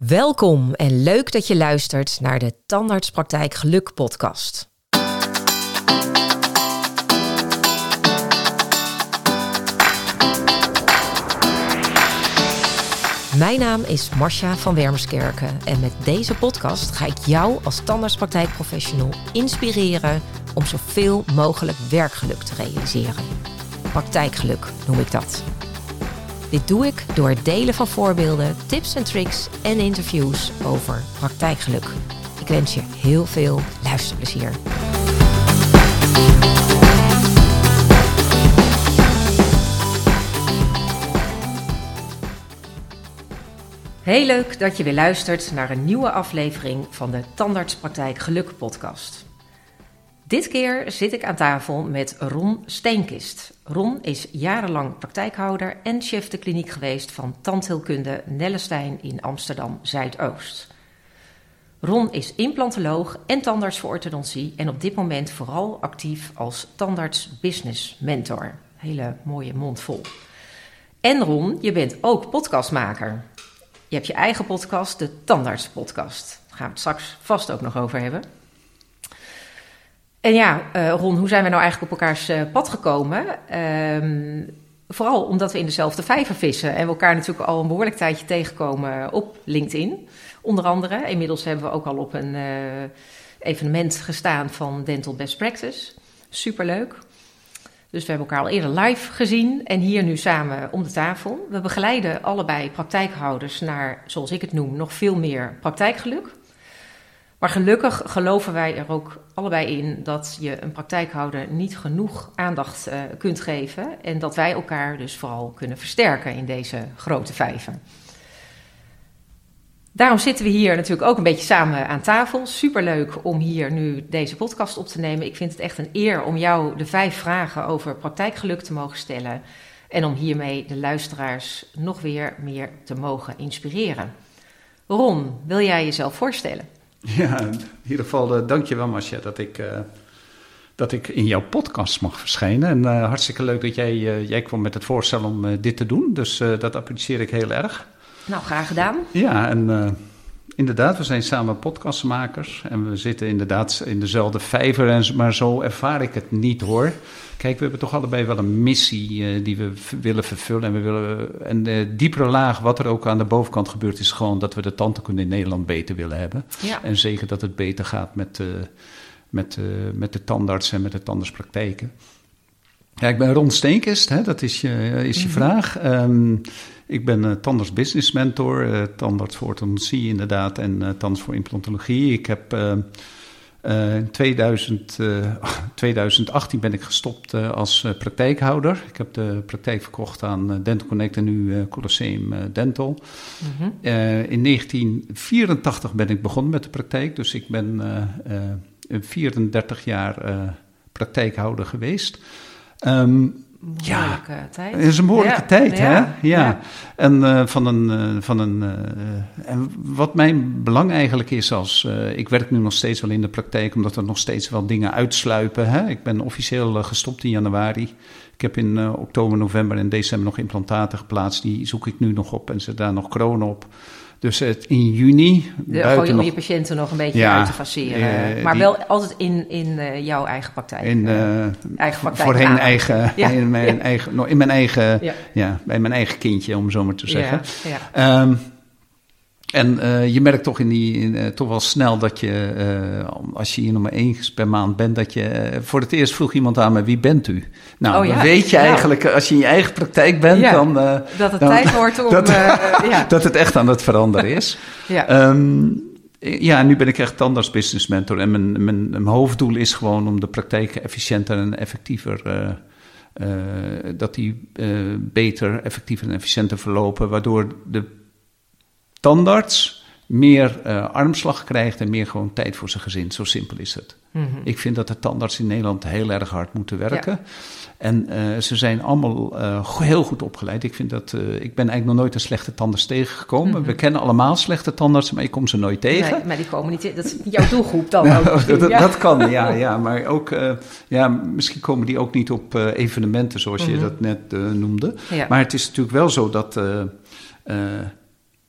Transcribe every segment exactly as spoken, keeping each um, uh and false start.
Welkom en leuk dat je luistert naar de Tandartspraktijk Geluk podcast. Mijn naam is Marcia van Wermerskerken en met deze podcast ga ik jou als tandartspraktijkprofessional inspireren om zoveel mogelijk werkgeluk te realiseren. Praktijkgeluk noem ik dat. Dit doe ik door het delen van voorbeelden, tips en tricks en interviews over praktijkgeluk. Ik wens je heel veel luisterplezier. Heel leuk dat je weer luistert naar een nieuwe aflevering van de Tandartspraktijk Geluk podcast. Dit keer zit ik aan tafel met Ron Steenkist. Ron is jarenlang praktijkhouder en chef de kliniek geweest van tandheelkunde Nellestein in Amsterdam Zuidoost. Ron is implantoloog en tandarts voor orthodontie en op dit moment vooral actief als tandarts business mentor. Hele mooie mond vol. En Ron, je bent ook podcastmaker. Je hebt je eigen podcast, de Tandarts Podcast. Daar gaan we het straks vast ook nog over hebben. En ja, uh, Ron, hoe zijn we nou eigenlijk op elkaars uh, pad gekomen? Um, vooral omdat we in dezelfde vijver vissen en we elkaar natuurlijk al een behoorlijk tijdje tegenkomen op LinkedIn. Onder andere, inmiddels hebben we ook al op een uh, evenement gestaan van Dental Best Practice. Superleuk. Dus we hebben elkaar al eerder live gezien en hier nu samen om de tafel. We begeleiden allebei praktijkhouders naar, zoals ik het noem, nog veel meer praktijkgeluk. Maar gelukkig geloven wij er ook allebei in dat je een praktijkhouder niet genoeg aandacht uh, kunt geven. En dat wij elkaar dus vooral kunnen versterken in deze grote vijver. Daarom zitten we hier natuurlijk ook een beetje samen aan tafel. Superleuk om hier nu deze podcast op te nemen. Ik vind het echt een eer om jou de vijf vragen over praktijkgeluk te mogen stellen. En om hiermee de luisteraars nog weer meer te mogen inspireren. Ron, wil jij jezelf voorstellen? Ja, in ieder geval uh, dank je wel, Marcia, dat ik, uh, dat ik in jouw podcast mag verschijnen. En uh, hartstikke leuk dat jij, uh, jij kwam met het voorstel om uh, dit te doen. Dus uh, dat apprecieer ik heel erg. Nou, graag gedaan. Ja, en uh, inderdaad, we zijn samen podcastmakers. En we zitten inderdaad in dezelfde vijver, en, maar zo ervaar ik het niet, hoor. Kijk, we hebben toch allebei wel een missie uh, die we v- willen vervullen. En we willen een uh, diepere laag, wat er ook aan de bovenkant gebeurt, is gewoon dat we de tandheelkunde in Nederland beter willen hebben. Ja. En zeker dat het beter gaat met, uh, met, uh, met de tandarts en met de tandartspraktijken. Ja, ik ben Ron Steenkist, hè, dat is je, uh, is je mm-hmm. vraag. Um, ik ben uh, tandarts business mentor, uh, tandarts voor orthodontie inderdaad en uh, tandarts voor implantologie. Ik heb... Uh, Uh, in tweeduizend, uh, tweeduizend achttien ben ik gestopt uh, als uh, praktijkhouder. Ik heb de praktijk verkocht aan uh, Dental Connect en nu uh, Colosseum uh, Dental. Mm-hmm. Uh, in negentien vierentachtig ben ik begonnen met de praktijk. Dus ik ben uh, uh, vierendertig jaar uh, praktijkhouder geweest. Um, Ja, tijd. Het is een behoorlijke ja. tijd, hè? Ja. ja. ja. En uh, van een... Uh, van een uh, en wat mijn belang eigenlijk is als... Uh, ik werk nu nog steeds wel in de praktijk, omdat er nog steeds wel dingen uitsluipen. Hè? Ik ben officieel uh, gestopt in januari. Ik heb in uh, oktober, november en december nog implantaten geplaatst. Die zoek ik nu nog op en zet daar nog kronen op. Dus het in juni... De, gewoon om nog, je patiënten nog een beetje ja, uit te faceren. Uh, maar die, wel altijd in, in uh, jouw eigen praktijk. In, uh, eigen praktijk voorheen aan. eigen, ja. in, mijn ja. eigen... No, in mijn eigen... Ja. ja, bij mijn eigen kindje, om zo maar te zeggen. Ja, ja. Um, en uh, je merkt toch, in die, in, uh, toch wel snel dat je, uh, als je hier nog maar eens per maand bent, dat je, uh, voor het eerst vroeg iemand aan me, wie bent u? Nou, oh, ja. dan weet je eigenlijk, ja. als je in je eigen praktijk bent, ja. dan... Uh, dat het dan, tijd wordt om... dat, uh, ja. dat het echt aan het veranderen is. ja. Um, ja, nu ben ik echt tandarts business mentor en mijn, mijn, mijn hoofddoel is gewoon om de praktijk efficiënter en effectiever... Uh, uh, dat die uh, beter, effectiever en efficiënter verlopen, waardoor de tandarts meer uh, armslag krijgt en meer gewoon tijd voor zijn gezin. Zo simpel is het. Mm-hmm. Ik vind dat de tandarts in Nederland heel erg hard moeten werken. Ja. En uh, ze zijn allemaal uh, heel goed opgeleid. Ik vind dat, uh, ik ben eigenlijk nog nooit een slechte tandarts tegengekomen. Mm-hmm. We kennen allemaal slechte tandartsen, maar ik kom ze nooit tegen. Nee, maar die komen niet, dat is niet jouw doelgroep dan ook. Nou, dat, ja. dat kan, ja, ja. Maar ook, uh, ja, misschien komen die ook niet op uh, evenementen, zoals mm-hmm. je dat net uh, noemde. Ja. Maar het is natuurlijk wel zo dat... Uh, uh,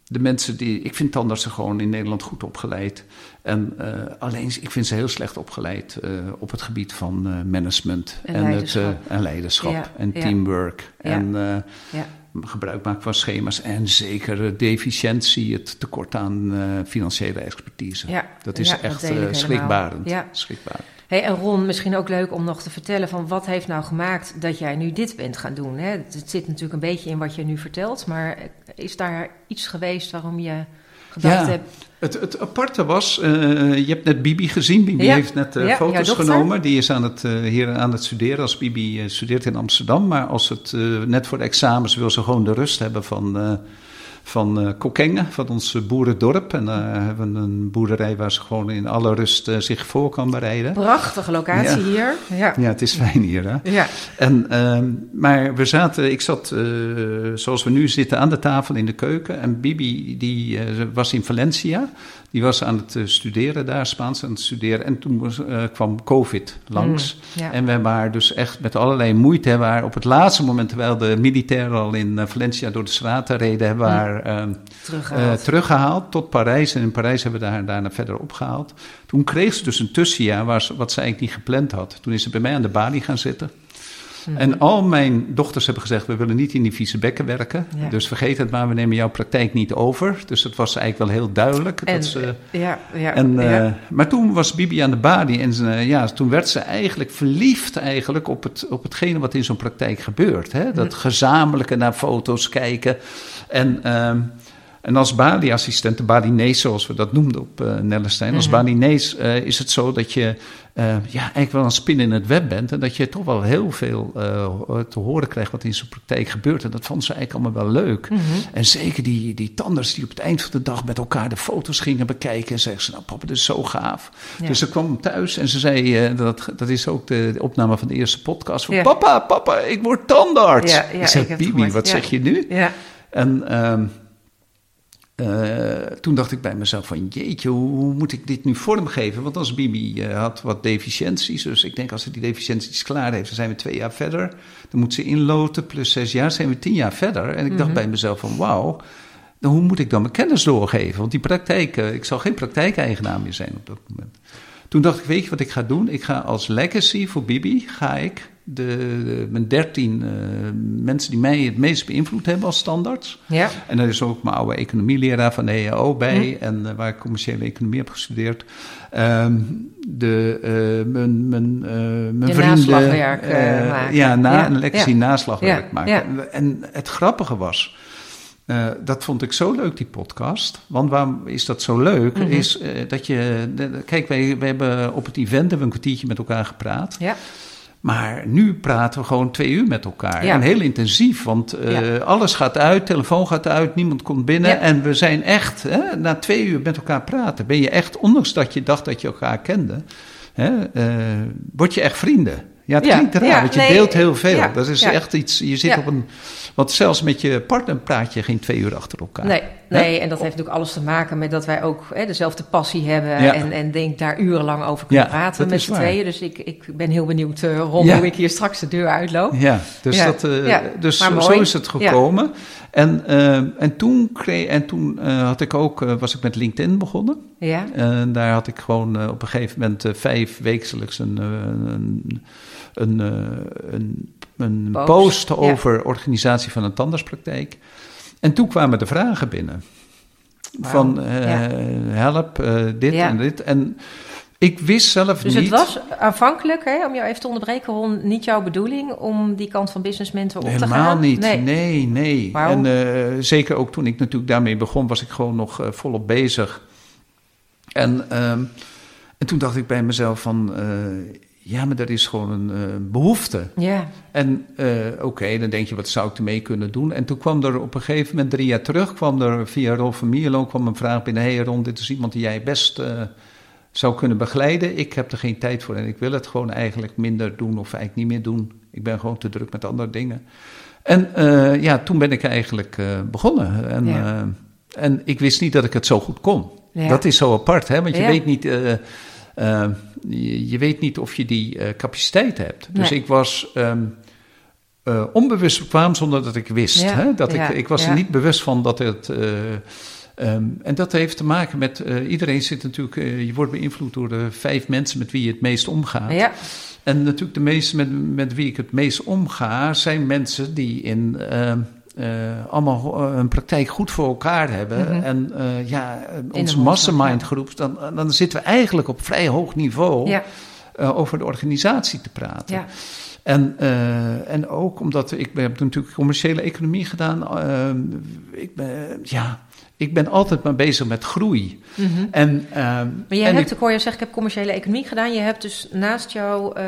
de mensen die... Ik vind tandartsen gewoon in Nederland goed opgeleid. En uh, alleen, ik vind ze heel slecht opgeleid uh, op het gebied van uh, management. En en leiderschap. Het, uh, en, leiderschap ja, en ja. teamwork. Ja. En uh, ja. gebruik maken van schema's. En zeker uh, de efficiëntie, het tekort aan uh, financiële expertise. Ja. Dat is ja, echt dat uh, schrikbarend. Ja. schrikbarend. Hey, en Ron, misschien ook leuk om nog te vertellen van wat heeft nou gemaakt dat jij nu dit bent gaan doen? Hè? Het zit natuurlijk een beetje in wat je nu vertelt, maar is daar iets geweest waarom je gedacht ja, hebt... Het, het aparte was, uh, je hebt net Bibi gezien. Bibi ja. heeft net uh, ja, foto's genomen. Die is aan het, uh, hier aan het studeren als Bibi uh, studeert in Amsterdam. Maar als het uh, net voor de examens wil ze gewoon de rust hebben van... Uh, van uh, Kockengen, van ons boerendorp. En daar uh, hebben we een boerderij waar ze gewoon in alle rust uh, zich voor kan bereiden. Prachtige locatie ja. hier. Ja. ja, het is fijn hier. Hè? Ja. En, uh, maar we zaten, ik zat uh, zoals we nu zitten aan de tafel in de keuken. En Bibi die uh, was in Valencia. Die was aan het uh, studeren daar, Spaans aan het studeren. En toen uh, kwam COVID langs. Mm, ja. En we hebben haar dus echt met allerlei moeite... hebben haar op het laatste moment, terwijl de militairen al in uh, Valencia door de straten reden... hebben we mm. haar uh, teruggehaald. Uh, teruggehaald tot Parijs. En in Parijs hebben we haar daarna verder opgehaald. Toen kreeg ze dus een tussenjaar waar ze, wat ze eigenlijk niet gepland had. Toen is ze bij mij aan de balie gaan zitten... Mm-hmm. En al mijn dochters hebben gezegd, we willen niet in die vieze bekken werken. Ja. Dus vergeet het maar, we nemen jouw praktijk niet over. Dus dat was eigenlijk wel heel duidelijk. En, dat ze, ja, ja, en, ja. Uh, maar toen was Bibi aan de balie en uh, ja, toen werd ze eigenlijk verliefd eigenlijk op, het, op hetgene wat in zo'n praktijk gebeurt. Hè? Dat mm. gezamenlijke naar foto's kijken. En... Uh, En als balieassistent, de balienees zoals we dat noemden op uh, Nellestein... Mm-hmm. Als balienees uh, is het zo dat je uh, ja, eigenlijk wel een spin in het web bent... en dat je toch wel heel veel uh, te horen krijgt wat in zo'n praktijk gebeurt. En dat vond ze eigenlijk allemaal wel leuk. Mm-hmm. En zeker die, die tandarts die op het eind van de dag met elkaar de foto's gingen bekijken... en zeggen ze, nou papa, dat is zo gaaf. Ja. Dus ze kwam thuis en ze zei, uh, dat, dat is ook de, de opname van de eerste podcast... Van, ja. Papa, papa, ik word tandarts. Ja, ja, ik zei, ik Bibi, wat ja. zeg je nu? Ja. En... Um, Uh, toen dacht ik bij mezelf van jeetje, hoe, hoe moet ik dit nu vormgeven? Want als Bibi uh, had wat deficiënties, dus ik denk als ze die deficiënties klaar heeft, dan zijn we twee jaar verder. Dan moet ze inloten, plus zes jaar zijn we tien jaar verder. En ik mm-hmm. dacht bij mezelf van wauw, dan hoe moet ik dan mijn kennis doorgeven? Want die praktijk, uh, ik zal geen praktijkeigenaar meer zijn op dat moment. Toen dacht ik, weet je wat ik ga doen? Ik ga als legacy voor Bibi, ga ik de, de, mijn dertien uh, mensen die mij het meest beïnvloed hebben als standaards. Ja. En daar is ook mijn oude economieleraar van de E H O bij, hm. en uh, waar ik commerciële economie heb gestudeerd. Um, de, uh, mijn, mijn, uh, mijn Je vrienden... naslagwerk uh, uh, maken. Ja, na, ja. een legacy ja. naslagwerk ja. maken. Ja. En, en het grappige was... Uh, dat vond ik zo leuk, die podcast. Want waarom is dat zo leuk? Mm-hmm. Is uh, dat je... De, kijk, wij, wij hebben op het event hebben we een kwartiertje met elkaar gepraat. Ja. Maar nu praten we gewoon twee uur met elkaar. Ja. En heel intensief, want uh, ja. alles gaat uit, telefoon gaat uit, niemand komt binnen. Ja. En we zijn echt, hè, na twee uur met elkaar praten, ben je echt, ondanks dat je dacht dat je elkaar kende, hè, uh, word je echt vrienden. Ja, het klinkt ja, raar, ja, want je nee, deelt heel veel. Ja, dat is ja. echt iets, je zit ja. op een... Want zelfs met je partner praat je geen twee uur achter elkaar. Nee, nee, en dat heeft natuurlijk alles te maken met dat wij ook hè, dezelfde passie hebben... Ja. en, en denk daar urenlang over kunnen ja, praten met z'n tweeën. Dus ik, ik ben heel benieuwd, uh, Ron, ja. hoe ik hier straks de deur uitloop. Ja, dus, ja. Dat, uh, ja. dus zo is het gekomen. Ja. En, uh, en toen, kreeg, en toen uh, had ik ook, uh, was ik met LinkedIn begonnen. Ja. En daar had ik gewoon uh, op een gegeven moment uh, vijf wekelijks een... Uh, een Een, een, een post, post over ja. organisatie van een tandartspraktijk. En toen kwamen de vragen binnen. Wow. Van uh, ja. help, uh, dit ja. en dit. En ik wist zelf dus niet... Dus het was aanvankelijk, hè, om jou even te onderbreken, Ron, niet jouw bedoeling om die kant van business mentor op Helemaal te gaan? Niet. Nee, nee. nee. Wow. En uh, zeker ook toen ik natuurlijk daarmee begon, was ik gewoon nog uh, volop bezig. En, um, en toen dacht ik bij mezelf van... Uh, ja, maar er is gewoon een uh, behoefte. Yeah. En uh, oké, okay, dan denk je, wat zou ik ermee kunnen doen? En toen kwam er op een gegeven moment, drie jaar terug... kwam er via Ron van Mierlo kwam een vraag binnen... hey Ron, dit is iemand die jij best uh, zou kunnen begeleiden. Ik heb er geen tijd voor en ik wil het gewoon eigenlijk minder doen... of eigenlijk niet meer doen. Ik ben gewoon te druk met andere dingen. En uh, ja, toen ben ik eigenlijk uh, begonnen. En, yeah. uh, en ik wist niet dat ik het zo goed kon. Yeah. Dat is zo apart, hè? Want je yeah. weet niet... Uh, Uh, je, je weet niet of je die uh, capaciteit hebt. Dus nee. ik was um, uh, onbewust bekwaam zonder dat ik wist. Ja, hè? Dat ja, ik, ik was ja. er niet bewust van dat het... Uh, Um, en dat heeft te maken met, uh, iedereen zit natuurlijk, uh, je wordt beïnvloed door de vijf mensen met wie je het meest omgaat. Ja. En natuurlijk de meeste met, met wie ik het meest omga, zijn mensen die in uh, uh, allemaal een praktijk goed voor elkaar hebben. Mm-hmm. En uh, ja, onze mastermind groep, dan, dan zitten we eigenlijk op vrij hoog niveau ja. uh, over de organisatie te praten. Ja. En, uh, en ook omdat ik heb natuurlijk commerciële economie gedaan. Uh, ik ben, ja, ik ben altijd maar bezig met groei. Mm-hmm. En, uh, maar je en hebt, ik, ik hoor je zeggen, ik heb commerciële economie gedaan. Je hebt dus naast jou, uh,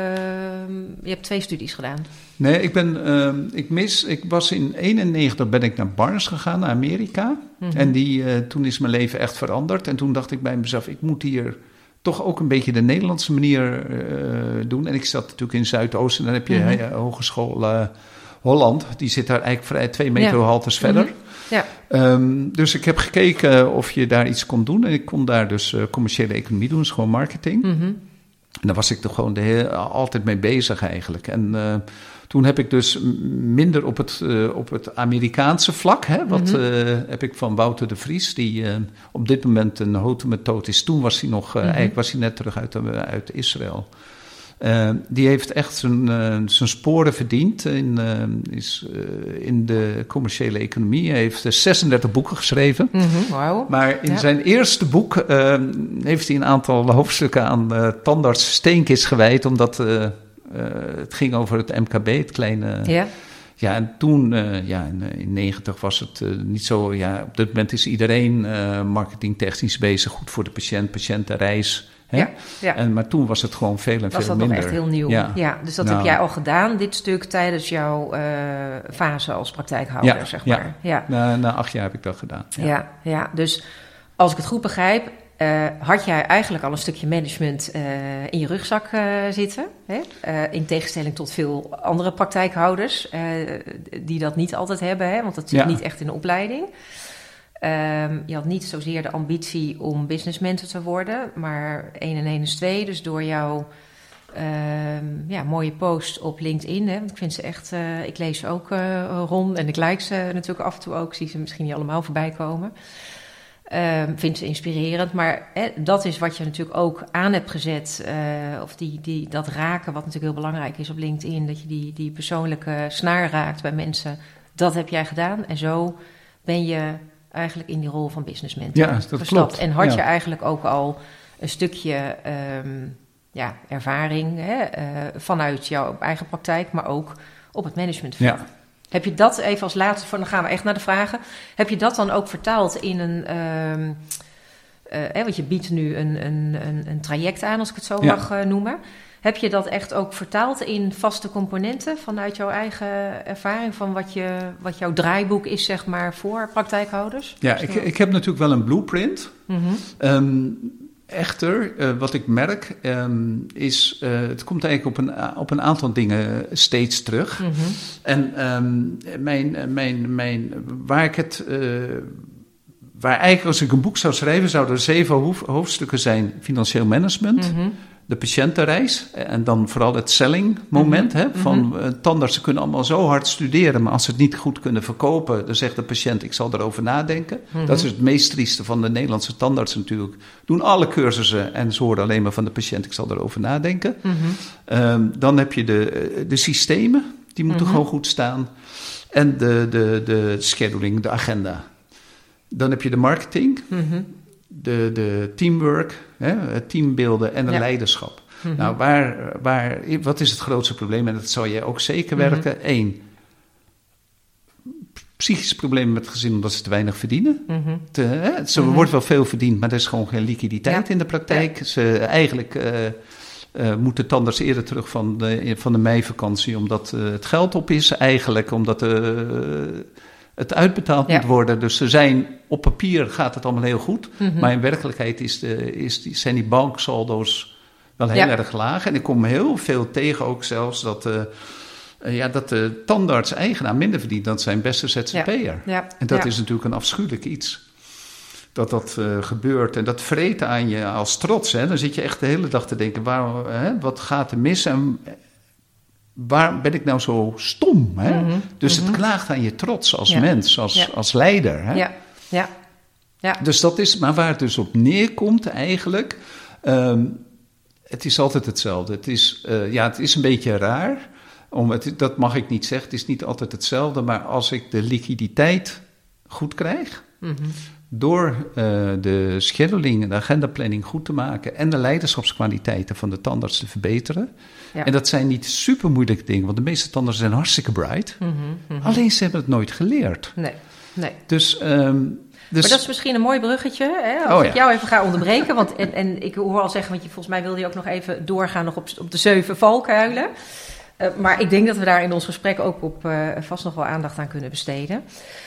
je hebt twee studies gedaan. Nee, ik ben, uh, ik mis, ik was in eenennegentig ben ik naar Barnes gegaan, naar Amerika. Mm-hmm. En die, uh, toen is mijn leven echt veranderd. En toen dacht ik bij mezelf, ik moet hier toch ook een beetje de Nederlandse manier uh, doen. En ik zat natuurlijk in Zuidoost en dan heb je mm-hmm. uh, Hogeschool uh, Holland. Die zit daar eigenlijk vrij twee metrohaltes ja. verder. Mm-hmm. Ja. Um, dus ik heb gekeken of je daar iets kon doen. En ik kon daar dus uh, commerciële economie doen, dus gewoon marketing. Mm-hmm. En daar was ik toch gewoon de hele, altijd mee bezig eigenlijk. En uh, toen heb ik dus minder op het, uh, op het Amerikaanse vlak, hè, wat mm-hmm. uh, heb ik van Wouter de Vries, die uh, op dit moment een houten is. Toen was hij nog, uh, mm-hmm. eigenlijk was hij net terug uit, uh, uit Israël. Uh, die heeft echt zijn, uh, zijn sporen verdiend in, uh, is, uh, in de commerciële economie. Hij heeft uh, zesendertig boeken geschreven. Mm-hmm. Wow. Maar in ja. zijn eerste boek uh, heeft hij een aantal hoofdstukken aan uh, tandarts Steenkist gewijd, omdat uh, uh, het ging over het M K B, het kleine... Ja. Ja, en toen, uh, ja, in, in negentig was het uh, niet zo... Ja, op dit moment is iedereen uh, marketingtechnisch bezig, goed voor de patiënt, patiëntenreis... Ja, ja. En, maar toen was het gewoon veel en was veel dat minder. nog echt heel nieuw. Ja, ja dus dat nou, heb jij al gedaan, dit stuk, tijdens jouw uh, fase als praktijkhouder, ja, zeg maar. Ja, ja. Na, na acht jaar heb ik dat gedaan. Ja, ja, ja. Dus als ik het goed begrijp, uh, had jij eigenlijk al een stukje management uh, in je rugzak uh, zitten. Hè? Uh, in tegenstelling tot veel andere praktijkhouders, uh, die dat niet altijd hebben, hè? Want dat zit ja. niet echt in de opleiding. Um, je had niet zozeer de ambitie om business mentor te worden, maar één en één is twee. Dus door jouw um, ja, mooie post op LinkedIn, hè, want ik vind ze echt, uh, ik lees ze ook uh, Ron en ik like ze natuurlijk af en toe ook, zie ze misschien niet allemaal voorbij komen. Um, vind ze inspirerend, maar hè, dat is wat je natuurlijk ook aan hebt gezet, uh, of die, die, dat raken, wat natuurlijk heel belangrijk is op LinkedIn, dat je die, die persoonlijke snaar raakt bij mensen. Dat heb jij gedaan en zo ben je eigenlijk in die rol van business mentor ja, dat gestapt. Klopt. En had ja. je eigenlijk ook al een stukje um, ja, ervaring hè, uh, vanuit jouw eigen praktijk, maar ook op het managementvlak. Ja. Heb je dat even als laatste, van, dan gaan we echt naar de vragen. Heb je dat dan ook vertaald in een... Um, uh, hè, want je biedt nu een, een, een, een traject aan, als ik het zo ja. mag uh, noemen. Heb je dat echt ook vertaald in vaste componenten vanuit jouw eigen ervaring, van wat, je, wat jouw draaiboek is, zeg maar, voor praktijkhouders? Ja, ik, ik heb natuurlijk wel een blueprint. Mm-hmm. Um, echter, uh, wat ik merk, um, is, uh, het komt eigenlijk op een, op een aantal dingen steeds terug. Mm-hmm. En um, mijn, mijn, mijn, waar ik het... Uh, waar eigenlijk, als ik een boek zou schrijven, zouden er zeven hoofd, hoofdstukken zijn: financieel management, mm-hmm. de patiëntenreis en dan vooral het selling moment. Mm-hmm. Hè, van uh, tandartsen kunnen allemaal zo hard studeren, maar als ze het niet goed kunnen verkopen, dan zegt de patiënt: ik zal erover nadenken. Mm-hmm. Dat is het meest trieste van de Nederlandse tandartsen natuurlijk. Doen alle cursussen en ze horen alleen maar van de patiënt: ik zal erover nadenken. Mm-hmm. Um, dan heb je de, de systemen, die moeten mm-hmm. gewoon goed staan. En de, de, de scheduling, de agenda. Dan heb je de marketing, mm-hmm. de, de teamwork, hè, het teambeelden en het ja. leiderschap. Mm-hmm. Nou, waar, waar, wat is het grootste probleem? En dat zal jij ook zeker mm-hmm. werken. Eén, psychische problemen met het gezin omdat ze te weinig verdienen. Mm-hmm. Te, hè, ze mm-hmm. wordt wel veel verdiend, maar er is gewoon geen liquiditeit ja. in de praktijk. Ja. Ze eigenlijk... Uh, Uh, moeten tandarts eerder terug van de, van de meivakantie, omdat uh, het geld op is eigenlijk, omdat uh, het uitbetaald ja. moet worden. Dus ze zijn, op papier gaat het allemaal heel goed, mm-hmm. maar in werkelijkheid is de, is die, zijn die banksaldo's wel heel ja. erg laag. En ik kom heel veel tegen ook zelfs dat, uh, uh, ja, dat de tandarts-eigenaar minder verdient dan zijn beste Z Z P'er. Ja. Ja. En dat ja. is natuurlijk een afschuwelijk iets. Dat dat uh, gebeurt en dat vreet aan je als trots. Hè? Dan zit je echt de hele dag te denken, waar, hè, wat gaat er mis en waar ben ik nou zo stom? Hè? Mm-hmm. Dus mm-hmm. het klaagt aan je trots als ja. mens, als, ja. als leider. Hè? Ja, ja. Ja. Dus dat is, maar waar het dus op neerkomt eigenlijk, um, het is altijd hetzelfde. Het is, uh, ja, het is een beetje raar, om het, dat mag ik niet zeggen, het is niet altijd hetzelfde, maar als ik de liquiditeit goed krijg, mm-hmm. door uh, de scheduling en de agendaplanning goed te maken en de leiderschapskwaliteiten van de tandarts te verbeteren. Ja. En dat zijn niet super moeilijke dingen, want de meeste tandartsen zijn hartstikke bright. Mm-hmm, mm-hmm. Alleen ze hebben het nooit geleerd. Nee, nee. Dus, um, dus... Maar dat is misschien een mooi bruggetje, hè, als oh, ik ja. jou even ga onderbreken. Want, en, en ik hoor al zeggen, want je, volgens mij wilde je ook nog even doorgaan nog op, op de zeven valkuilen. Uh, maar ik denk dat we daar in ons gesprek ook op uh, vast nog wel aandacht aan kunnen besteden.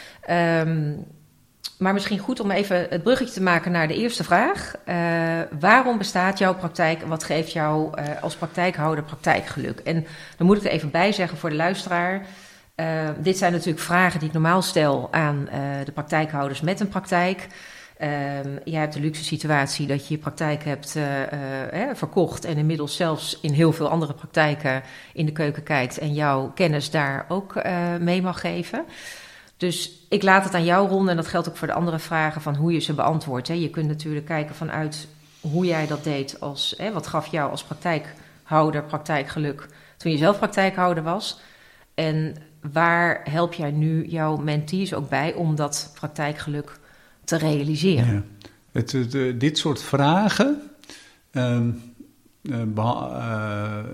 Um, maar misschien goed om even het bruggetje te maken naar de eerste vraag. Uh, waarom bestaat jouw praktijk en wat geeft jou uh, als praktijkhouder praktijkgeluk? En dan moet ik er even bij zeggen voor de luisteraar. Uh, dit zijn natuurlijk vragen die ik normaal stel aan uh, de praktijkhouders met een praktijk. Uh, jij hebt de luxe situatie dat je je praktijk hebt uh, uh, eh, verkocht en inmiddels zelfs in heel veel andere praktijken in de keuken kijkt en jouw kennis daar ook uh, mee mag geven. Dus ik laat het aan jou, Ron, en dat geldt ook voor de andere vragen van hoe je ze beantwoordt. Hè. Je kunt natuurlijk kijken vanuit hoe jij dat deed, als, hè, wat gaf jou als praktijkhouder praktijkgeluk toen je zelf praktijkhouder was. En waar help jij nu jouw mentees ook bij om dat praktijkgeluk te realiseren? Ja. Het, het, uh, dit soort vragen, uh, uh, beha- uh,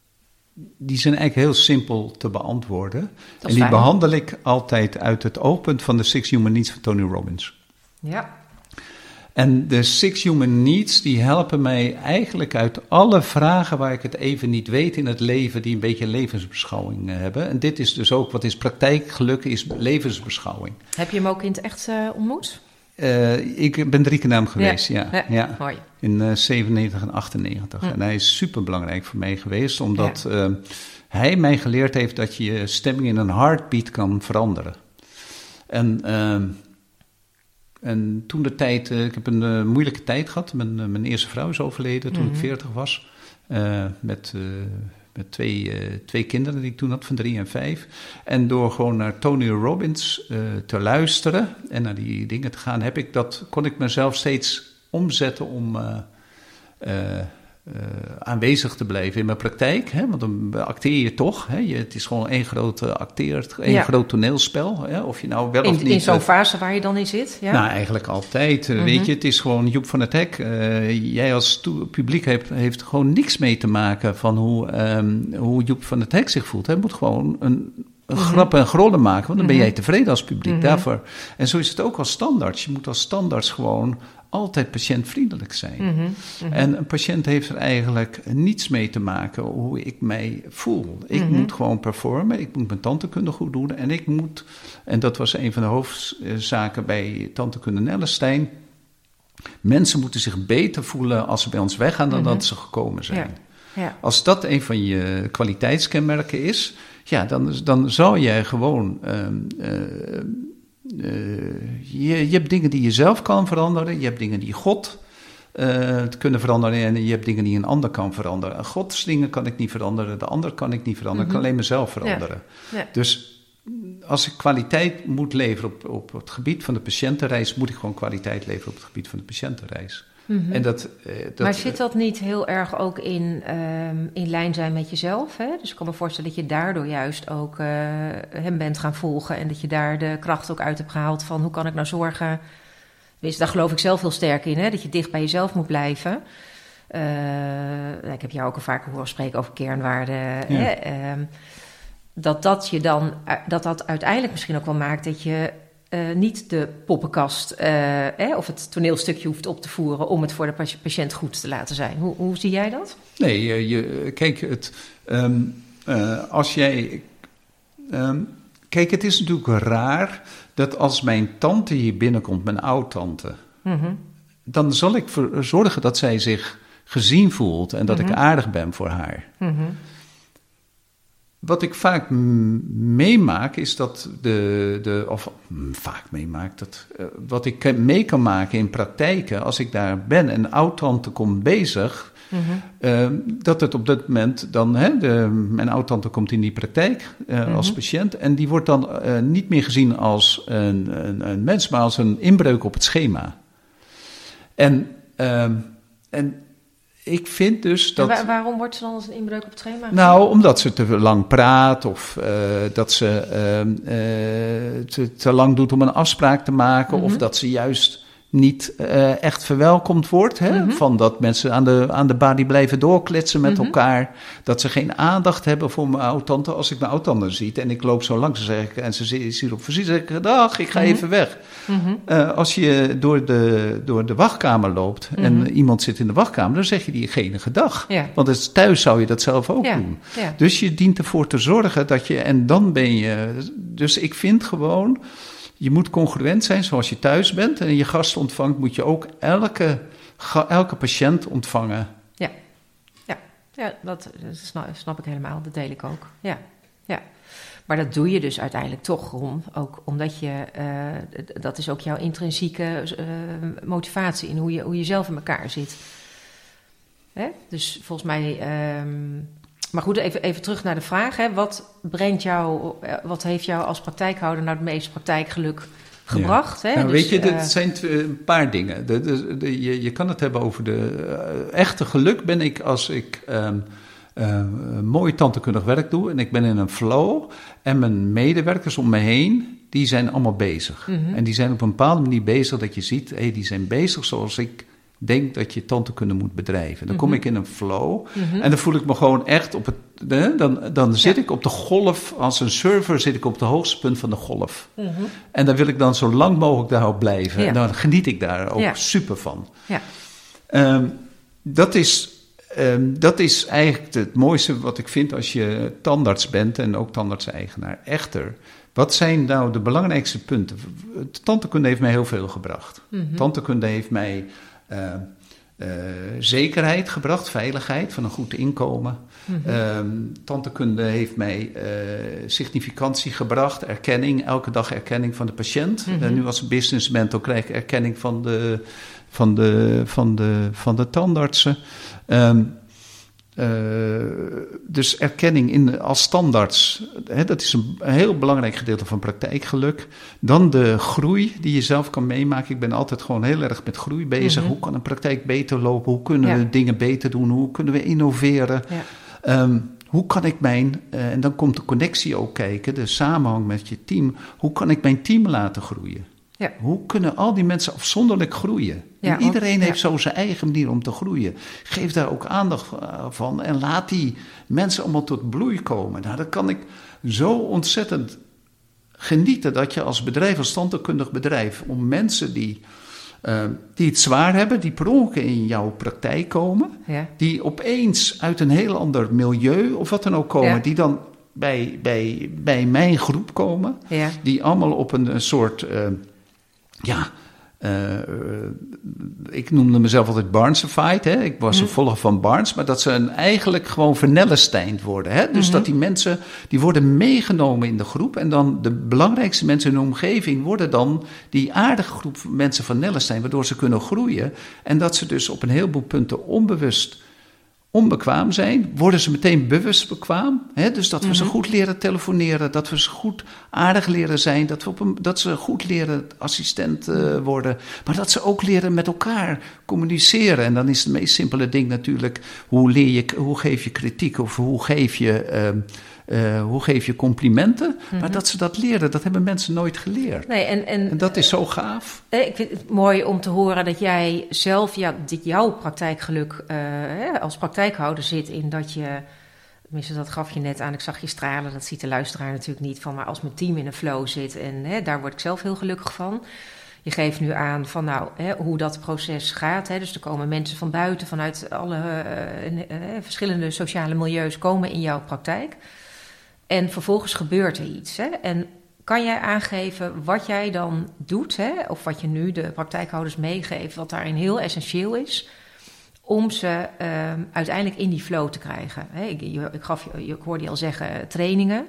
die zijn eigenlijk heel simpel te beantwoorden. En die fijn. behandel ik altijd uit het oogpunt van de Six Human Needs van Tony Robbins. Ja. En de Six Human Needs, die helpen mij eigenlijk uit alle vragen waar ik het even niet weet in het leven, die een beetje levensbeschouwing hebben. En dit is dus ook, wat is praktijkgeluk, is levensbeschouwing. Heb je hem ook in het echt uh, ontmoet? Uh, ik ben drie keer naar hem geweest, ja. ja, ja. ja. Mooi. In uh, zevenennegentig en achtennegentig. Hm. En hij is super belangrijk voor mij geweest, omdat ja. uh, hij mij geleerd heeft dat je je stemming in een heartbeat kan veranderen. En... Uh, En toen de tijd, uh, ik heb een uh, moeilijke tijd gehad. Mijn, uh, mijn eerste vrouw is overleden toen mm-hmm. ik veertig was. Uh, met uh, met twee, uh, twee kinderen die ik toen had, van drie en vijf. En door gewoon naar Tony Robbins uh, te luisteren en naar die dingen te gaan, heb ik dat, kon ik mezelf steeds omzetten om uh, uh, uh, aanwezig te blijven in mijn praktijk. Hè? Want dan acteer je toch. Hè? Je, het is gewoon één groot uh, acteer, één ja. groot toneelsspel. Hè? Of je nou wel in, of niet... In zo'n fase waar je dan in zit? Ja? Nou, eigenlijk altijd. Uh, mm-hmm. Weet je, het is gewoon Joep van het Hek. Uh, jij als to- publiek heeft, heeft gewoon niks mee te maken van hoe, um, hoe Joep van het Hek zich voelt. Hij moet gewoon een... Een mm-hmm. grappen en grollen maken, want dan ben jij tevreden als publiek mm-hmm. daarvoor. En zo is het ook als standaards. Je moet als standaards gewoon altijd patiëntvriendelijk zijn. Mm-hmm. Mm-hmm. En een patiënt heeft er eigenlijk niets mee te maken hoe ik mij voel. Ik mm-hmm. moet gewoon performen, ik moet mijn tandheelkunde goed doen. En ik moet, en dat was een van de hoofdzaken bij tandheelkunde Nellestein, mensen moeten zich beter voelen als ze bij ons weggaan dan mm-hmm. dat ze gekomen zijn. Ja. Ja. Als dat een van je kwaliteitskenmerken is, ja, dan, dan zou jij gewoon... Uh, uh, uh, je, je hebt dingen die je zelf kan veranderen. Je hebt dingen die God uh, kunnen veranderen. En je hebt dingen die een ander kan veranderen. Gods dingen kan ik niet veranderen. De ander kan ik niet veranderen. Mm-hmm. Ik kan alleen mezelf veranderen. Ja. Ja. Dus als ik kwaliteit moet leveren op, op het gebied van de patiëntenreis, moet ik gewoon kwaliteit leveren op het gebied van de patiëntenreis. Mm-hmm. En dat, uh, dat, maar zit dat niet heel erg ook in, um, in lijn zijn met jezelf? Hè? Dus ik kan me voorstellen dat je daardoor juist ook uh, hem bent gaan volgen en dat je daar de kracht ook uit hebt gehaald van hoe kan ik nou zorgen. Dus daar geloof ik zelf heel sterk in, hè? Dat je dicht bij jezelf moet blijven. Uh, ik heb jou ook al vaker horen spreken over kernwaarden. Ja. Hè? Um, dat dat je dan, dat dat uiteindelijk misschien ook wel maakt dat je Uh, niet de poppenkast uh, eh, of het toneelstukje hoeft op te voeren om het voor de patiënt goed te laten zijn. Hoe, hoe zie jij dat? Nee, je, je, kijk, het, um, uh, als jij... Um, kijk, het is natuurlijk raar dat als mijn tante hier binnenkomt, mijn oud-tante, mm-hmm. dan zal ik voor zorgen dat zij zich gezien voelt en dat mm-hmm. ik aardig ben voor haar. Mm-hmm. wat ik vaak m- meemaak is dat de, de of m, vaak meemaak, dat, uh, wat ik mee kan maken in praktijken, als ik daar ben en een oud-tante komt bezig, mm-hmm. uh, dat het op dat moment dan, hè, de, mijn oud-tante komt in die praktijk uh, mm-hmm. als patiënt en die wordt dan uh, niet meer gezien als een, een, een mens, maar als een inbreuk op het schema. En, uh, en ik vind dus dat... Waar, waarom wordt ze dan als een inbreuk op het schema gezien? Nou, omdat ze te lang praat of uh, dat ze uh, uh, te, te lang doet om een afspraak te maken. Mm-hmm. Of dat ze juist niet uh, echt verwelkomd wordt. Hè? Mm-hmm. Van dat mensen aan de, aan de balie blijven doorkletsen met mm-hmm. elkaar. Dat ze geen aandacht hebben voor mijn oud-tante. Als ik mijn oud-tante zie en ik loop zo langs zeg ik, en ze is hier op visite, zeg ik, dag, ik ga mm-hmm. even weg. Mm-hmm. Uh, als je door de, door de wachtkamer loopt mm-hmm. en iemand zit in de wachtkamer, dan zeg je diegene gedag. Yeah. Want het, thuis zou je dat zelf ook yeah. doen. Yeah. Dus je dient ervoor te zorgen dat je, en dan ben je... Dus ik vind gewoon... Je moet congruent zijn zoals je thuis bent. En je gasten ontvangt, moet je ook elke, elke patiënt ontvangen. Ja, ja. ja dat snap, snap ik helemaal. Dat deel ik ook. Ja, ja. Maar dat doe je dus uiteindelijk toch, Ron. Ook omdat je, uh, dat is ook jouw intrinsieke uh, motivatie in hoe je, hoe je zelf in elkaar zit. Hè? Dus volgens mij... Um, Maar goed, even, even terug naar de vraag. Hè. Wat brengt jou, wat heeft jou als praktijkhouder naar het meeste praktijkgeluk gebracht? Ja. Hè? Nou, dus, weet je, uh, dit zijn twee, een paar dingen. De, de, de, je, je kan het hebben over de uh, echte geluk ben ik als ik um, uh, mooi tandheelkundig werk doe en ik ben in een flow en mijn medewerkers om me heen, die zijn allemaal bezig. Mm-hmm. En die zijn op een bepaalde manier bezig dat je ziet, hé, hey, die zijn bezig zoals ik denk dat je tandheelkunde moet bedrijven. Dan kom mm-hmm. ik in een flow mm-hmm. en dan voel ik me gewoon echt op het... Hè, dan dan zit ja. ik op de golf, als een surfer zit ik op het hoogste punt van de golf. Mm-hmm. En dan wil ik dan zo lang mogelijk daarop blijven. Ja. En dan geniet ik daar ook ja. super van. Ja. Um, dat is... Um, dat is eigenlijk het mooiste wat ik vind als je tandarts bent en ook tandarts-eigenaar. Echter, wat zijn nou de belangrijkste punten? Tandheelkunde heeft mij heel veel gebracht. Mm-hmm. Tandheelkunde heeft mij... Uh, uh, zekerheid gebracht, veiligheid van een goed inkomen. Mm-hmm. Um, tandheelkunde heeft mij uh, significantie gebracht, erkenning, elke dag erkenning van de patiënt. Mm-hmm. Uh, nu als business mentor krijg ik erkenning van de, van de, van de, van de tandartsen. Um, Uh, dus erkenning in, als standaards, hè, dat is een, een heel belangrijk gedeelte van praktijkgeluk. Dan de groei die je zelf kan meemaken. Ik ben altijd gewoon heel erg met groei bezig. Mm-hmm. Hoe kan een praktijk beter lopen? Hoe kunnen ja. we dingen beter doen? Hoe kunnen we innoveren? Ja. Um, hoe kan ik mijn, uh, en dan komt de connectie ook kijken, de samenhang met je team. Hoe kan ik mijn team laten groeien? Ja. Hoe kunnen al die mensen afzonderlijk groeien? Ja, en iedereen ook, heeft ja. zo zijn eigen manier om te groeien. Geef daar ook aandacht van en laat die mensen allemaal tot bloei komen. Nou, dat kan ik zo ontzettend genieten dat je als bedrijf, als tandheelkundig bedrijf, om mensen die, uh, die het zwaar hebben, die per ongeluk in jouw praktijk komen, ja. die opeens uit een heel ander milieu of wat dan ook komen, ja. die dan bij, bij, bij mijn groep komen, ja. die allemaal op een, een soort... Uh, Ja, uh, ik noemde mezelf altijd Barnesified. Hè? Ik was een mm. volger van Barnes, maar dat ze een, eigenlijk gewoon vernellesteind worden. Hè? Dus mm-hmm. dat die mensen, die worden meegenomen in de groep. En dan de belangrijkste mensen in de omgeving worden dan die aardige groep mensen van Nellestein, waardoor ze kunnen groeien. En dat ze dus op een heleboel punten onbewust onbekwaam zijn, worden ze meteen bewust bekwaam. Hè? Dus dat we mm-hmm. ze goed leren telefoneren, dat we ze goed aardig leren zijn, dat, we op een, dat ze goed leren assistent uh, worden, maar dat ze ook leren met elkaar communiceren. En dan is het meest simpele ding natuurlijk, hoe, leer je, hoe geef je kritiek of hoe geef je... Uh, Uh, hoe geef je complimenten? Mm-hmm. Maar dat ze dat leren, dat hebben mensen nooit geleerd. Nee, en, en, en dat is zo gaaf. Uh, ik vind het mooi om te horen dat jij zelf, ja, dit jouw praktijkgeluk uh, hè, als praktijkhouder zit in dat je, tenminste dat gaf je net aan, ik zag je stralen, dat ziet de luisteraar natuurlijk niet van, maar als mijn team in een flow zit en hè, daar word ik zelf heel gelukkig van. Je geeft nu aan van nou, hè, hoe dat proces gaat. Hè. Dus er komen mensen van buiten, vanuit alle uh, uh, uh, verschillende sociale milieus komen in jouw praktijk. En vervolgens gebeurt er iets. Hè? En kan jij aangeven wat jij dan doet, hè? Of wat je nu de praktijkhouders meegeeft, wat daarin heel essentieel is, om ze um, uiteindelijk in die flow te krijgen. He, ik, ik, gaf, ik hoorde je al zeggen trainingen.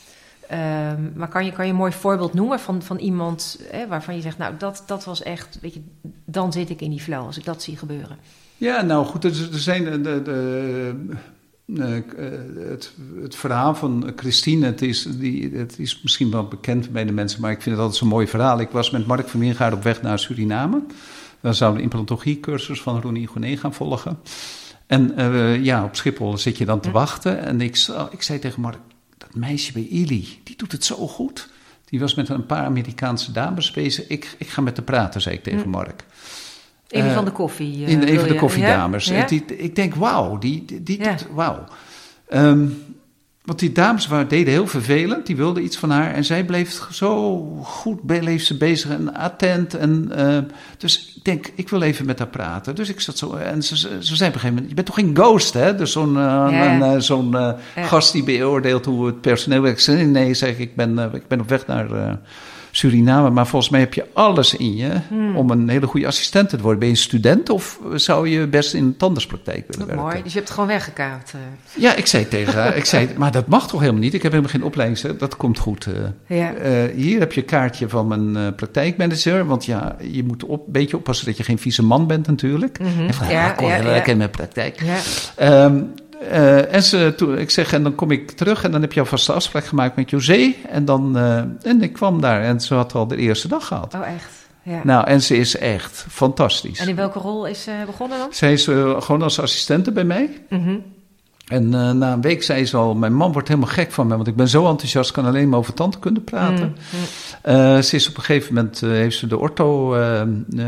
Um, maar kan je, kan je een mooi voorbeeld noemen van, van iemand hè, waarvan je zegt... nou, dat, dat was echt, weet je, dan zit ik in die flow als ik dat zie gebeuren. Ja, nou goed, er, er zijn de, de, de, de, het, het verhaal van Christine, het is, die, het is misschien wel bekend bij de mensen, maar ik vind het altijd zo'n mooi verhaal. Ik was met Mark van Wijngaard op weg naar Suriname. Dan zouden we een implantologie-cursus van Ronnie Gournay gaan volgen. En uh, ja, op Schiphol zit je dan te wachten. En ik, ik zei tegen Mark, dat meisje bij Ili, die doet het zo goed. Die was met een paar Amerikaanse dames bezig. Ik, ik ga met haar praten, zei ik tegen Mark. Een uh, van de koffie. Uh, in een van de je? koffiedames. Ja? Ja? Die, ik denk, wauw, die, die, die ja. doet, wauw. Um, want die dames waren, deden heel vervelend, die wilden iets van haar. En zij bleef zo goed, bleef ze bezig en attent. En, uh, dus ik denk, ik wil even met haar praten. Dus ik zat zo, en ze, ze zei op een gegeven moment, je bent toch geen ghost, hè? Dus zo'n, uh, ja. een, uh, zo'n uh, ja. gast die beoordeelt hoe het personeel werkt. Nee, nee, zeg ik, ik ben, uh, ik ben op weg naar... Uh, Suriname, maar volgens mij heb je alles in je hmm. om een hele goede assistent te worden. Ben je een student of zou je best in een tandartspraktijk willen werken? Mooi, dus je hebt het gewoon weggekaapt. Uh. Ja, ik zei tegen haar, ik zei, maar dat mag toch helemaal niet? Ik heb helemaal geen opleiding, dat komt goed. Uh, ja. uh, hier heb je een kaartje van mijn uh, praktijkmanager, want ja, je moet op, een beetje oppassen dat je geen vieze man bent natuurlijk. Mm-hmm. En van, ja, ah, kom, ja, werken ja. in mijn praktijk. Ja. Um, Uh, en ze, toen, ik zeg, en dan kom ik terug en dan heb je alvast de afspraak gemaakt met José. En, dan, uh, en ik kwam daar en ze had al de eerste dag gehad. Oh, echt? Ja. Nou, en ze is echt fantastisch. En in welke rol is ze begonnen dan? Zij is uh, gewoon als assistente bij mij. Mm-hmm. En uh, na een week zei ze al, mijn man wordt helemaal gek van mij, want ik ben zo enthousiast, kan alleen maar over tandheelkunde praten. Mm-hmm. Uh, ze is op een gegeven moment, uh, heeft ze de ortho uh, uh,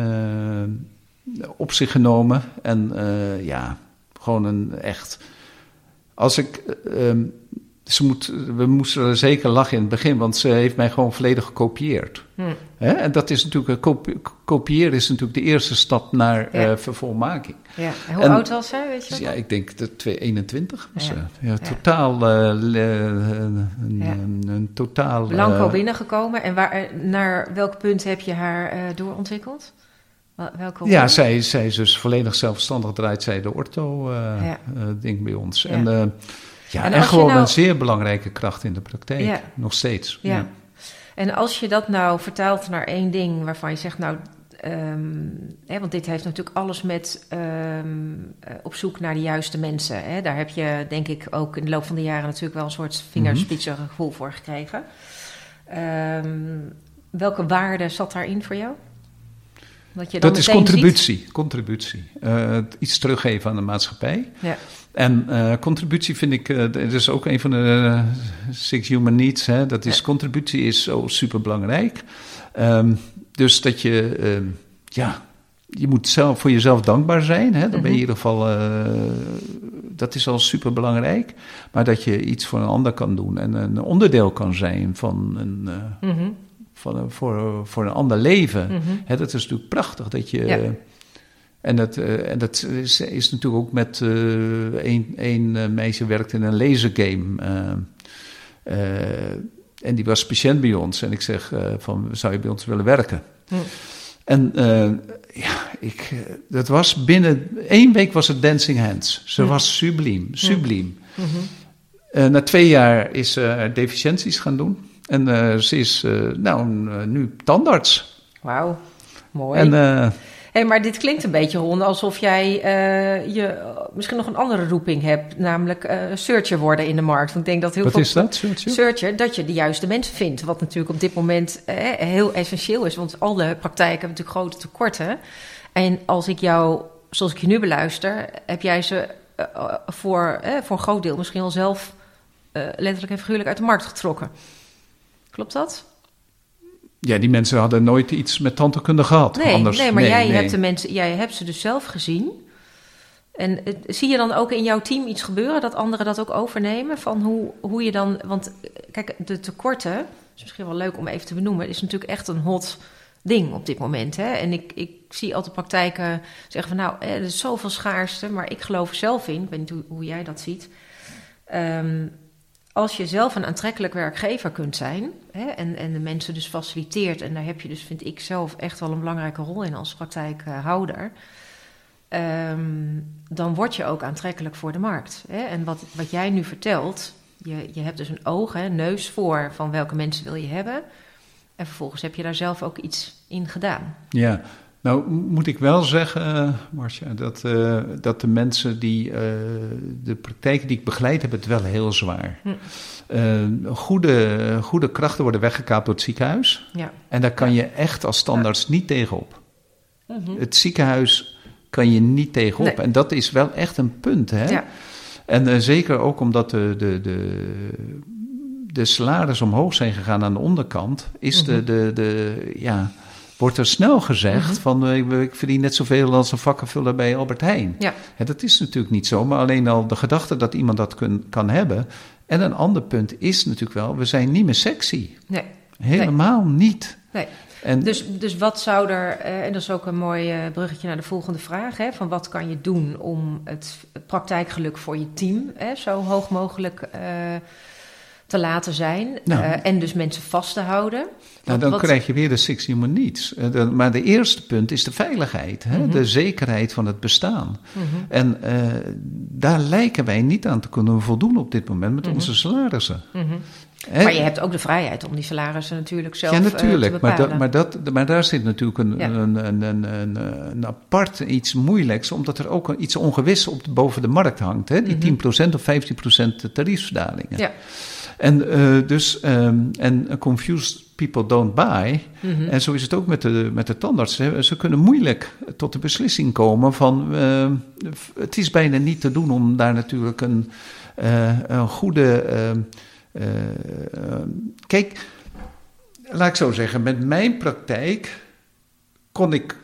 op zich genomen. En uh, ja, gewoon een echt... Als ik, um, ze moet, we moesten zeker lachen in het begin, want ze heeft mij gewoon volledig gekopieerd. Hmm. Hè? En dat is natuurlijk, kopie, kopiëren is natuurlijk de eerste stap naar ja. uh, vervolmaking. Ja. En hoe en, oud was zij, weet je? Ja, ik denk dat twee eenentwintig was ze. Ja. Ja, ja. totaal, uh, uh, een, ja. een, een totaal... Blanco uh, binnengekomen en waar, naar welk punt heb je haar uh, doorontwikkeld? Welke ja, zij, zij is dus volledig zelfstandig, draait zij de ortho-ding uh, ja. uh, bij ons. Ja. En, uh, ja, en, en gewoon nou... een zeer belangrijke kracht in de praktijk, ja. nog steeds. Ja. Ja. En als je dat nou vertaalt naar één ding waarvan je zegt, nou, um, hè, want dit heeft natuurlijk alles met um, uh, op zoek naar de juiste mensen. Hè? Daar heb je denk ik ook in de loop van de jaren natuurlijk wel een soort vingerspitsengevoel gevoel voor gekregen. Um, welke waarde zat daarin voor jou? Dat, je dan dat is contributie. Ziet? Contributie. Uh, iets teruggeven aan de maatschappij. Ja. En uh, contributie vind ik, uh, dat is ook een van de uh, six human needs. Hè? Dat is, ja. Contributie is zo superbelangrijk. Um, dus dat je, uh, ja, je moet zelf voor jezelf dankbaar zijn. Hè? Dan mm-hmm. ben je in ieder geval, uh, dat is al superbelangrijk. Maar dat je iets voor een ander kan doen en een onderdeel kan zijn van een... Uh, mm-hmm. Van, voor, voor een ander leven. Mm-hmm. He, dat is natuurlijk prachtig. Dat je, ja. uh, en, dat, uh, en dat is, is natuurlijk ook met uh, een, een uh, meisje werkt in een lasergame. Uh, uh, en die was patiënt bij ons. En ik zeg, uh, van, zou je bij ons willen werken? Mm. En uh, ja, ik, uh, dat was binnen één week was het Dancing Hands. Ze mm. was subliem, subliem. Mm-hmm. Uh, na twee jaar is ze uh, deficiënties gaan doen. En uh, ze is uh, nou, uh, nu tandarts. Wauw, mooi. En, uh, hey, maar dit klinkt een beetje, Ron, alsof jij uh, je misschien nog een andere roeping hebt. Namelijk uh, searcher worden in de markt. Want ik denk dat heel Wat veel is dat, searcher? Searcher, dat je de juiste mensen vindt. Wat natuurlijk op dit moment uh, heel essentieel is. Want alle praktijken hebben natuurlijk grote tekorten. En als ik jou, zoals ik je nu beluister, heb jij ze uh, voor, uh, voor een groot deel misschien al zelf uh, letterlijk en figuurlijk uit de markt getrokken. Klopt dat? Ja, die mensen hadden nooit iets met tandheelkunde gehad. Nee, anders. nee maar nee, jij, nee. Hebt de mensen, jij hebt ze dus zelf gezien. En uh, zie je dan ook in jouw team iets gebeuren, dat anderen dat ook overnemen? Van hoe, hoe je dan... Want kijk, de tekorten, is misschien wel leuk om even te benoemen, is natuurlijk echt een hot ding op dit moment. Hè? En ik, ik zie altijd praktijken zeggen van nou, er is zoveel schaarste, maar ik geloof er zelf in. Ik weet niet hoe, hoe jij dat ziet. Um, Als je zelf een aantrekkelijk werkgever kunt zijn, hè, en, en de mensen dus faciliteert, en daar heb je dus, vind ik zelf, echt wel een belangrijke rol in als praktijkhouder, Um, dan word je ook aantrekkelijk voor de markt. Hè? En wat, wat jij nu vertelt, je, je hebt dus een oog, hè, neus voor van welke mensen wil je hebben. En vervolgens heb je daar zelf ook iets in gedaan. Ja, nou moet ik wel zeggen, uh, Marcia, dat, uh, dat de mensen die uh, de praktijken die ik begeleid heb het wel heel zwaar. Hm. Uh, goede, goede krachten worden weggekaapt door het ziekenhuis. Ja. En daar kan je echt als standaards ja. niet tegenop. Mm-hmm. Het ziekenhuis kan je niet tegenop. Nee. En dat is wel echt een punt, hè? Ja. En uh, zeker ook omdat de, de, de, de salarissen omhoog zijn gegaan aan de onderkant, is mm-hmm. de, de, de, ja, wordt er snel gezegd mm-hmm. van uh, ik, ik verdien net zoveel als een vakkenvuller bij Albert Heijn. Ja. En dat is natuurlijk niet zo, maar alleen al de gedachte dat iemand dat kun, kan hebben. En een ander punt is natuurlijk wel, we zijn niet meer sexy. Nee. Helemaal nee. niet. Nee. En dus, dus wat zou er, uh, en dat is ook een mooi uh, bruggetje naar de volgende vraag, hè, van wat kan je doen om het praktijkgeluk voor je team hè, zo hoog mogelijk uh, te laten zijn nou, uh, en dus mensen vast te houden? Nou, wat, dan wat... krijg je weer de six human needs. Uh, de, maar de eerste punt is de veiligheid, hè, mm-hmm. de zekerheid van het bestaan. Mm-hmm. En uh, daar lijken wij niet aan te kunnen voldoen op dit moment met mm-hmm. onze salarissen. Mm-hmm. He? Maar je hebt ook de vrijheid om die salarissen natuurlijk zelf ja, natuurlijk, uh, te bepalen. Maar, da, maar, dat, maar daar zit natuurlijk een, ja. een, een, een, een, een apart iets moeilijks, omdat er ook iets ongewis op de, boven de markt hangt. Hè? Die mm-hmm. tien procent of vijftien procent tariefsverdelingen. Ja. En uh, dus, um, en confused people don't buy. Mm-hmm. En zo is het ook met de, met de tandartsen. Ze kunnen moeilijk tot de beslissing komen van, uh, het is bijna niet te doen om daar natuurlijk een, uh, een goede... Uh, Uh, uh, kijk, laat ik zo zeggen, met mijn praktijk kon ik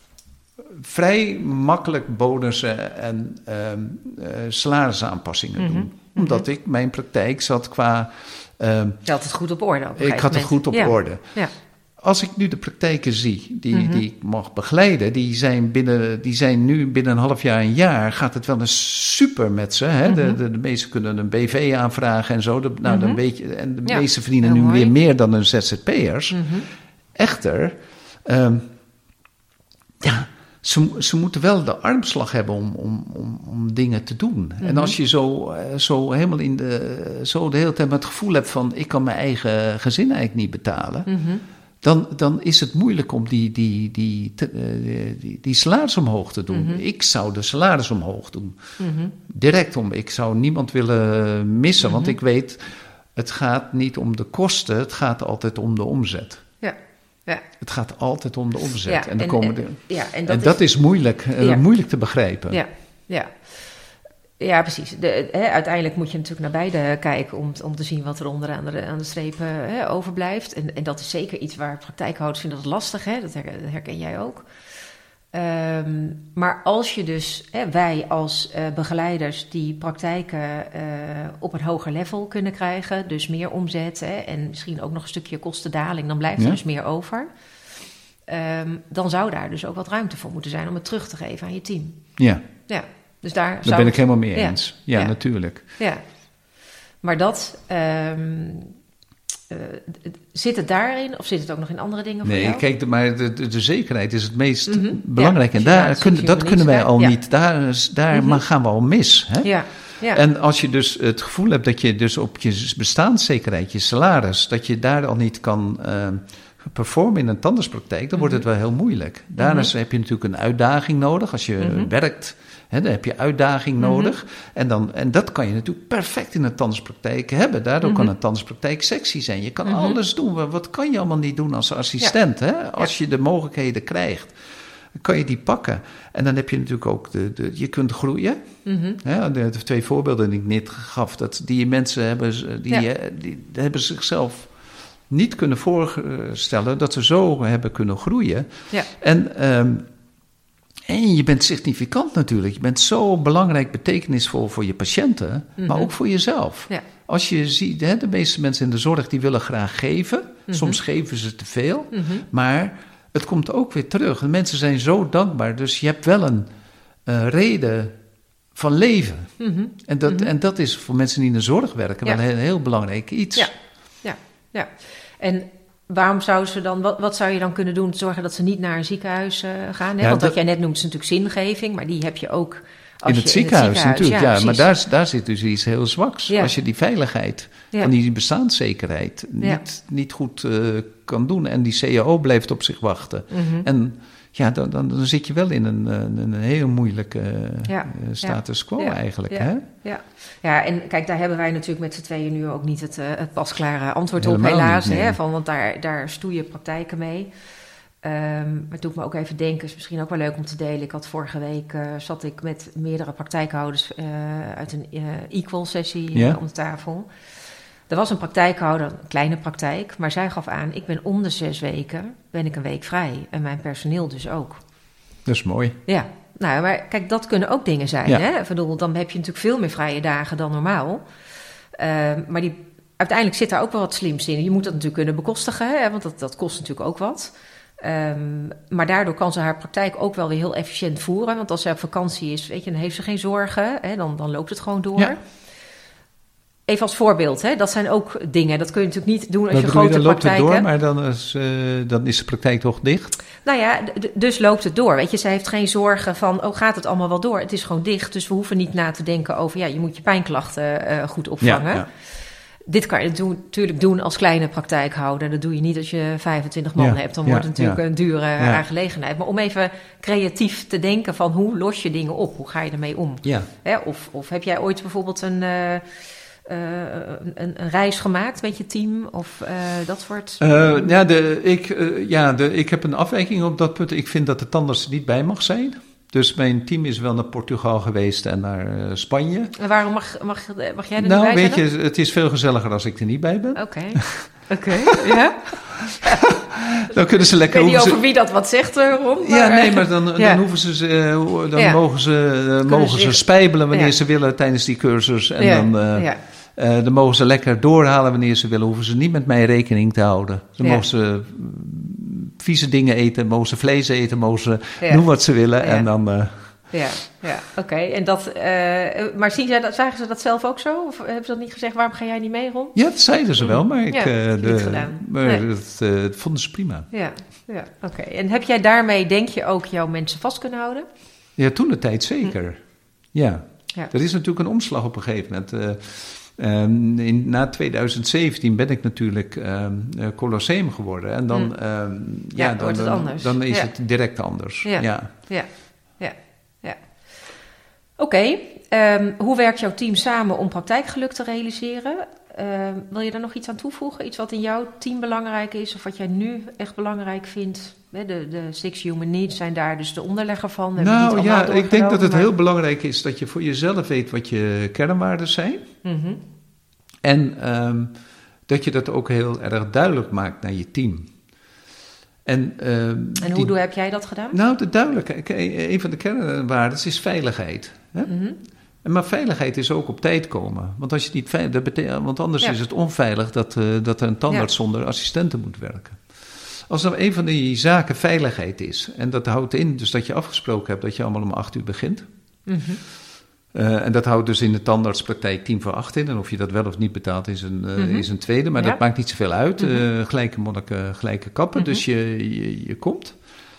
vrij makkelijk bonussen en uh, uh, salarisaanpassingen mm-hmm. doen. Omdat ik, mijn praktijk zat qua... Uh, je had het goed op orde op een Ik had het goed op ja. orde. Ja. Als ik nu de praktijken zie die, mm-hmm. die ik mag begeleiden, die zijn, binnen, die zijn nu binnen een half jaar, een jaar, gaat het wel eens super met ze. Hè? Mm-hmm. De, de, de meesten kunnen een B V aanvragen en zo. De, nou, mm-hmm. dan weet je, en de ja, meesten verdienen nu mooi. weer meer dan een Z Z P'ers. Mm-hmm. Echter, um, ja, ze, ze moeten wel de armslag hebben om, om, om, om dingen te doen. Mm-hmm. En als je zo, zo helemaal in de, zo de hele tijd het gevoel hebt van, ik kan mijn eigen gezin eigenlijk niet betalen. Mm-hmm. Dan, dan is het moeilijk om die, die, die, die, die, die salaris omhoog te doen. Mm-hmm. Ik zou de salaris omhoog doen. Mm-hmm. Direct om. Ik zou niemand willen missen, mm-hmm. want ik weet, het gaat niet om de kosten, het gaat altijd om de omzet. Ja. Ja. Het gaat altijd om de omzet. Ja, en, en, komen en, de, ja, en, dat, en dat is, is moeilijk, ja. uh, moeilijk te begrijpen. Ja, ja. Ja, precies. De, he, uiteindelijk moet je natuurlijk naar beide kijken om, om te zien wat er onder aan de, aan de strepen he, overblijft. En, en dat is zeker iets waar praktijkhouders vinden dat lastig. Hè? Dat, her, dat herken jij ook. Um, maar als je dus, hè, wij als uh, begeleiders die praktijken uh, op een hoger level kunnen krijgen, dus meer omzet hè, en misschien ook nog een stukje kostendaling, dan blijft er ja. dus meer over. Um, dan zou daar dus ook wat ruimte voor moeten zijn om het terug te geven aan je team. Ja. Ja. Dus daar, daar zou ben het, ik helemaal mee eens. Ja, ja, ja. natuurlijk. Ja. Maar dat, um, uh, zit het daarin of zit het ook nog in andere dingen voor nee, jou? kijk, maar de, de, de zekerheid is het meest mm-hmm. belangrijk. Ja, en daar kun, dat kunnen wij al ja. niet, daar, daar mm-hmm. gaan we al mis. Hè? Ja. Ja. En als je dus het gevoel hebt dat je dus op je bestaanszekerheid, je salaris, dat je daar al niet kan uh, performen in een tandartspraktijk, dan mm-hmm. wordt het wel heel moeilijk. Daarnaast mm-hmm. heb je natuurlijk een uitdaging nodig. Als je mm-hmm. werkt, hè, dan heb je uitdaging mm-hmm. nodig. En, dan, en dat kan je natuurlijk perfect in een tandartspraktijk hebben. Daardoor mm-hmm. kan een tandartspraktijk sexy zijn. Je kan mm-hmm. alles doen. Wat kan je allemaal niet doen als assistent? Ja. Hè? Als ja. je de mogelijkheden krijgt, dan kan je die pakken. En dan heb je natuurlijk ook, de, de, je kunt groeien. Mm-hmm. Ja, de, de twee voorbeelden die ik net gaf, dat die mensen hebben, die, ja. die, die hebben zichzelf niet kunnen voorstellen dat ze zo hebben kunnen groeien. Ja. En, um, en je bent significant natuurlijk. Je bent zo belangrijk, betekenisvol voor je patiënten, mm-hmm. maar ook voor jezelf. Ja. Als je ziet, hè, de meeste mensen in de zorg die willen graag geven. Mm-hmm. Soms geven ze te veel, mm-hmm. maar het komt ook weer terug. De mensen zijn zo dankbaar, dus je hebt wel een uh, reden van leven. Mm-hmm. En, dat, mm-hmm. en dat is voor mensen die in de zorg werken ja. wel een heel, heel belangrijk iets. Ja, ja, ja. En waarom zou ze dan, wat, wat zou je dan kunnen doen om te zorgen dat ze niet naar een ziekenhuis uh, gaan? Hè? Ja, Want wat dat... jij net noemt is natuurlijk zingeving, maar die heb je ook als in, het je, ziekenhuis, in het ziekenhuis natuurlijk, ja. ja Maar daar, daar zit dus iets heel zwaks. Ja. Als je die veiligheid ja. en die bestaanszekerheid niet, ja. niet goed uh, kan doen en die C A O blijft op zich wachten. Mm-hmm. En ja, dan, dan, dan zit je wel in een, een, een heel moeilijke ja. uh, status quo ja. eigenlijk. Ja. Hè? Ja. ja, en kijk, daar hebben wij natuurlijk met z'n tweeën nu ook niet het, uh, het pasklare antwoord Helemaal op, helaas. Niet, nee. hè, van, want daar, daar stoeien praktijken mee. Um, maar het doet me ook even denken, is misschien ook wel leuk om te delen. Ik had vorige week, uh, zat ik met meerdere praktijkhouders uh, uit een uh, Equal-sessie uh, ja. om de tafel. Er was een praktijkhouder, een kleine praktijk, maar zij gaf aan, ik ben om de zes weken, ben ik een week vrij. En mijn personeel dus ook. Dat is mooi. Ja, nou, maar kijk, dat kunnen ook dingen zijn. Ja. Hè? Ik bedoel, dan heb je natuurlijk veel meer vrije dagen dan normaal. Uh, maar die, uiteindelijk zit daar ook wel wat slims in. Je moet dat natuurlijk kunnen bekostigen, hè? Want dat, dat kost natuurlijk ook wat. Um, maar daardoor kan ze haar praktijk ook wel weer heel efficiënt voeren. Want als ze op vakantie is, weet je, dan heeft ze geen zorgen. Hè? Dan, dan loopt het gewoon door. Ja. Even als voorbeeld, hè? Dat zijn ook dingen. Dat kun je natuurlijk niet doen als je grote praktijken... Dan loopt het door, maar dan is, uh, dan is de praktijk toch dicht? Nou ja, d- dus loopt het door. Weet je, zij heeft geen zorgen van, oh, gaat het allemaal wel door? Het is gewoon dicht, dus we hoeven niet na te denken over... ja, je moet je pijnklachten uh, goed opvangen. Ja, ja. Dit kan je natuurlijk doen als kleine praktijkhouder. Dat doe je niet als je vijfentwintig man ja, hebt. Dan ja, wordt het natuurlijk ja. een dure ja. aangelegenheid. Maar om even creatief te denken van, hoe los je dingen op? Hoe ga je ermee om? Ja. Hè? Of, of heb jij ooit bijvoorbeeld een... Uh, Uh, een, een reis gemaakt met je team of uh, dat soort? Uh, ja, de, ik, uh, ja de, ik heb een afwijking op dat punt. Ik vind dat de tandarts er niet bij mag zijn. Dus mijn team is wel naar Portugal geweest en naar uh, Spanje. En waarom mag, mag, mag jij er nou, niet bij zijn? Nou, weet je, het is veel gezelliger als ik er niet bij ben. Oké, okay. oké, okay. ja. Dan kunnen ze lekker... Ik weet niet over ze... wie dat wat zegt, Ron. Maar... Ja, nee, maar dan, ja. dan hoeven ze... Uh, dan ja. mogen ze, uh, mogen ze spijbelen wanneer ja. ze willen tijdens die cursus. En ja. dan... Uh, ja. Uh, dan mogen ze lekker doorhalen wanneer ze willen. Hoeven ze niet met mij rekening te houden. Dan ja. mogen ze vieze dingen eten, mogen ze vlees eten, mogen ze ja. doen wat ze willen. Ja. En dan... Uh... Ja, ja oké. Okay. En dat, uh, maar zien zij dat, zagen ze dat zelf ook zo? Of hebben ze dat niet gezegd, waarom ga jij niet mee, Ron? Ja, dat zeiden ze wel, maar ik... Ja, uh, de, niet gedaan. Maar nee. dat, uh, dat vonden ze prima. Ja, ja oké. Okay. En heb jij daarmee, denk je, ook jouw mensen vast kunnen houden? Ja, toen de tijd zeker. Hm. Ja. ja. Er is natuurlijk een omslag op een gegeven moment... Uh, Um, in, na twintig zeventien ben ik natuurlijk um, uh, Colosseum geworden. En dan, um, ja, ja, dan, wordt het anders. dan is ja. het direct anders. Ja, ja, ja, ja. ja. Oké, okay. um, hoe werkt jouw team samen om praktijkgeluk te realiseren? Uh, wil je daar nog iets aan toevoegen? Iets wat in jouw team belangrijk is of wat jij nu echt belangrijk vindt? De, de Six Human Needs zijn daar dus de onderlegger van. Nou ja, ik denk dat het maar... heel belangrijk is dat je voor jezelf weet wat je kernwaarden zijn. Mm-hmm. En um, dat je dat ook heel erg duidelijk maakt naar je team. En, uh, en hoe die, doe, heb jij dat gedaan? Nou, de duidelijkheid. Een van de kernwaarden is veiligheid. Hè? Mm-hmm. Maar veiligheid is ook op tijd komen. Want, als je niet veilig, dat betekent, want anders ja. is het onveilig dat, uh, dat er een tandarts ja. zonder assistenten moet werken. Als dan een van die zaken veiligheid is, en dat houdt in dus dat je afgesproken hebt dat je allemaal om acht uur begint. Mm-hmm. Uh, en dat houdt dus in de tandartspraktijk tien voor acht in. En of je dat wel of niet betaalt is een, uh, mm-hmm. is een tweede, maar ja. dat maakt niet zoveel uit. Mm-hmm. Uh, gelijke monniken, gelijke kappen, mm-hmm. dus je, je, je komt.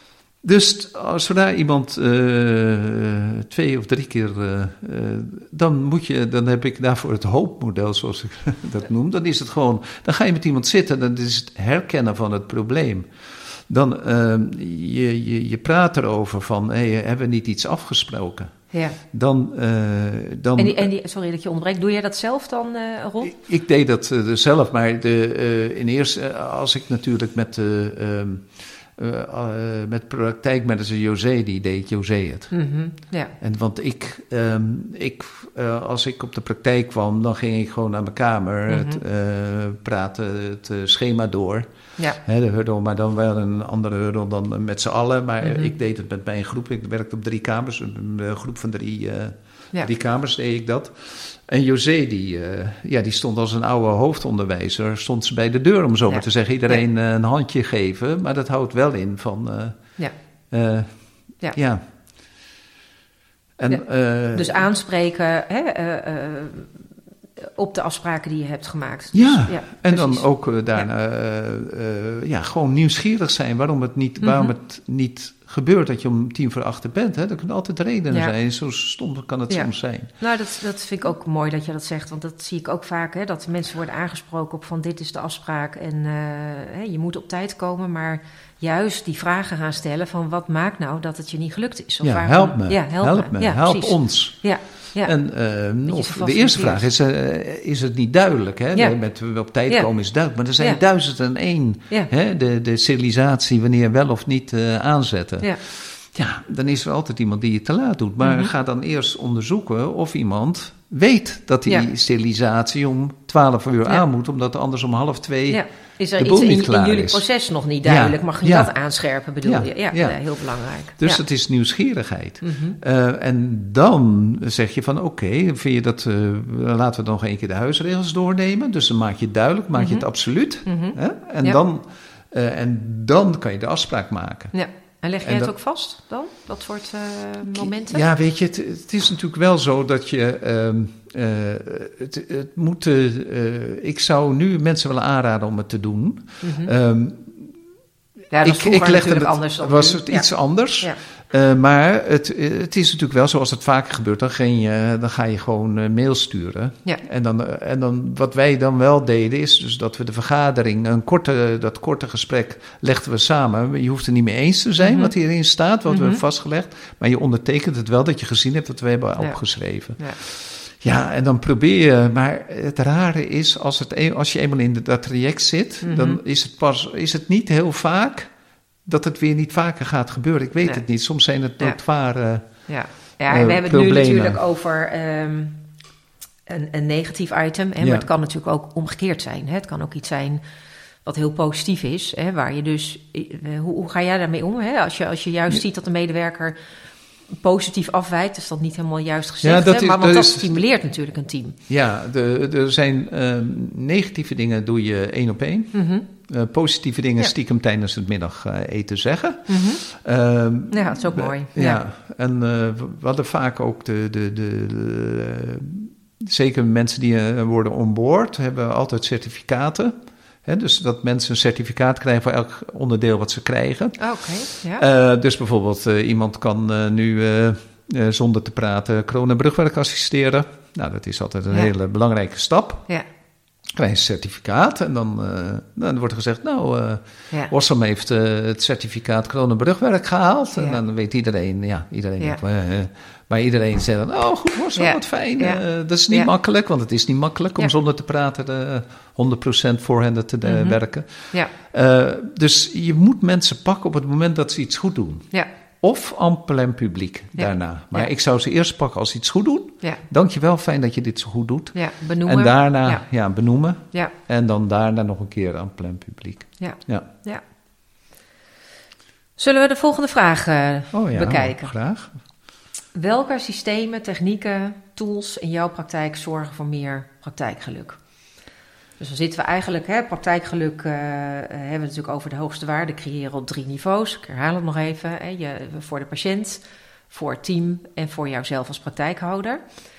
Dus als er daar iemand uh, twee of drie keer, uh, uh, dan moet je, dan heb ik daarvoor het hoopmodel, zoals ik dat noem. Dan is het gewoon, dan ga je met iemand zitten, dan is het herkennen van het probleem. Dan uh, je, je, je praat erover van, hey, hebben we niet iets afgesproken? Ja. Dan, uh, dan, en die, en die, sorry dat je onderbreekt, doe jij dat zelf dan, uh, Ron? Ik, ik deed dat uh, zelf, maar de, uh, in eerste, uh, als ik natuurlijk met de... Uh, Uh, uh, met praktijkmanager José, die deed José het. Mm-hmm, ja. En want ik, um, ik uh, als ik op de praktijk kwam, dan ging ik gewoon naar mijn kamer, mm-hmm. het, uh, praten het uh, schema door. Ja. Hè, de huddle, maar dan wel een andere huddle dan met z'n allen. Maar mm-hmm. ik deed het met mijn groep. Ik werkte op drie kamers, een groep van drie, uh, ja. drie kamers deed ik dat. En José, die, uh, ja, die stond als een oude hoofdonderwijzer, stond ze bij de deur, om zo ja. maar te zeggen, iedereen ja. uh, een handje geven. Maar dat houdt wel in van, uh, ja. Uh, ja. ja. En, ja. Uh, dus aanspreken, hè, uh, uh, op de afspraken die je hebt gemaakt. Ja, dus, ja en precies. dan ook uh, daarna ja. Uh, uh, ja, gewoon nieuwsgierig zijn waarom het niet, mm-hmm. waarom het niet gebeurt dat je om tien voor acht bent. Hè? Er kunnen altijd redenen ja. zijn, zo stom kan het ja. soms zijn. Nou, dat, dat vind ik ook mooi dat je dat zegt, want dat zie ik ook vaak, hè, dat mensen worden aangesproken op van dit is de afspraak en uh, hè, je moet op tijd komen, maar juist die vragen gaan stellen van wat maakt nou dat het je niet gelukt is? Of ja, waarom, help me, ja, help, help me, me. Ja, help precies. ons. Ja. Ja. En uh, nog, de eerste vraag is, uh, is het niet duidelijk? Hè? Ja. Met op tijd ja. komen is duidelijk, maar er zijn ja. duizend en één. Ja. Hè? De, de sterilisatie, wanneer wel of niet uh, aanzetten. Ja. ja, dan is er altijd iemand die het te laat doet. Maar mm-hmm. ga dan eerst onderzoeken of iemand weet dat die ja. sterilisatie om twaalf uur ja. aan moet, omdat anders om half twee ja. is er de iets boel niet in, klaar in jullie is. proces nog niet duidelijk? Ja. Mag je ja. dat aanscherpen, bedoel ja. je? Ja, ja. ja, heel belangrijk. Dus ja. het is nieuwsgierigheid. Mm-hmm. Uh, en dan zeg je van oké, okay, vind je dat, uh, laten we nog een keer de huisregels doornemen. Dus dan maak je het duidelijk, maak mm-hmm. je het absoluut. Mm-hmm. Hè? En, ja. dan, uh, en dan kan je de afspraak maken. Ja. En leg jij en het dat, ook vast dan, dat soort uh, momenten? Ja, weet je, het, het is natuurlijk wel zo dat je... Um, uh, het, het moet, uh, ik zou nu mensen willen aanraden om het te doen. Mm-hmm. Um, ja, dat ik, ik legde het, anders dan was nu. het iets ja. anders. Ja. Uh, maar het, het is natuurlijk wel zoals het vaker gebeurt. Dan, ging je, dan ga je gewoon uh, mail sturen. Ja. En, dan, uh, en dan, wat wij dan wel deden is dus dat we de vergadering, een korte, dat korte gesprek legden we samen. Je hoeft het niet mee eens te zijn mm-hmm. wat hierin staat, wat mm-hmm. we hebben vastgelegd. Maar je ondertekent het wel dat je gezien hebt wat we hebben ja. opgeschreven. Ja. Ja, en dan probeer je, maar het rare is, als, het, als je eenmaal in dat traject zit, mm-hmm. dan is het, pas, is het niet heel vaak dat het weer niet vaker gaat gebeuren. Ik weet nee. het niet, soms zijn het ja. notoire Ja, ja en uh, we hebben het problemen. nu natuurlijk over um, een, een negatief item, hè, maar ja. het kan natuurlijk ook omgekeerd zijn. Hè. Het kan ook iets zijn wat heel positief is, hè, waar je dus, uh, hoe, hoe ga jij daarmee om? Hè? Als je, als je juist ja. ziet dat de medewerker positief afwijkt, is dat niet helemaal juist gezegd. Ja, dat is, maar want dat, dat stimuleert natuurlijk een team. Ja, de, er zijn uh, negatieve dingen doe je één op één. Mm-hmm. Uh, positieve dingen ja. stiekem tijdens het middageten uh, zeggen. Mm-hmm. Uh, ja, dat is ook uh, mooi. Ja, ja. en uh, we hadden vaak ook de... de, de, de uh, zeker mensen die uh, worden onboard, hebben altijd certificaten. He, dus dat mensen een certificaat krijgen voor elk onderdeel wat ze krijgen. Oké, okay, ja. uh, Dus bijvoorbeeld uh, iemand kan uh, nu uh, uh, zonder te praten kroon- en brugwerk assisteren. Nou, dat is altijd een ja. hele belangrijke stap. Ja. Krijg je een certificaat en dan, uh, dan wordt er gezegd... nou, uh, ja. Ossam heeft uh, het certificaat kroon- en brugwerk gehaald. Ja. En dan weet iedereen, ja, iedereen... Ja. Uh, maar iedereen zegt dan, oh goed, Ossam, ja. wat fijn. Ja. Uh, dat is niet ja. makkelijk, want het is niet makkelijk om ja. zonder te praten... Uh, honderd procent voorhanden te mm-hmm. werken. Ja. Uh, dus je moet mensen pakken op het moment dat ze iets goed doen. Ja. Of en plein publiek ja. daarna. Maar ja. ik zou ze eerst pakken als ze iets goed doen. Ja. Dankjewel, fijn dat je dit zo goed doet. Ja, benoemen. En daarna ja. Ja, benoemen. Ja. En dan daarna nog een keer en plein publiek. Ja. Ja. Ja. Zullen we de volgende vraag uh, oh ja, bekijken? Graag. Welke systemen, technieken, tools in jouw praktijk zorgen voor meer praktijkgeluk? Dus dan zitten we eigenlijk, hè, praktijkgeluk uh, hebben we natuurlijk over de hoogste waarde creëren op drie niveaus. Ik herhaal het nog even. Hè, je, voor de patiënt, voor het team en voor jouzelf als praktijkhouder.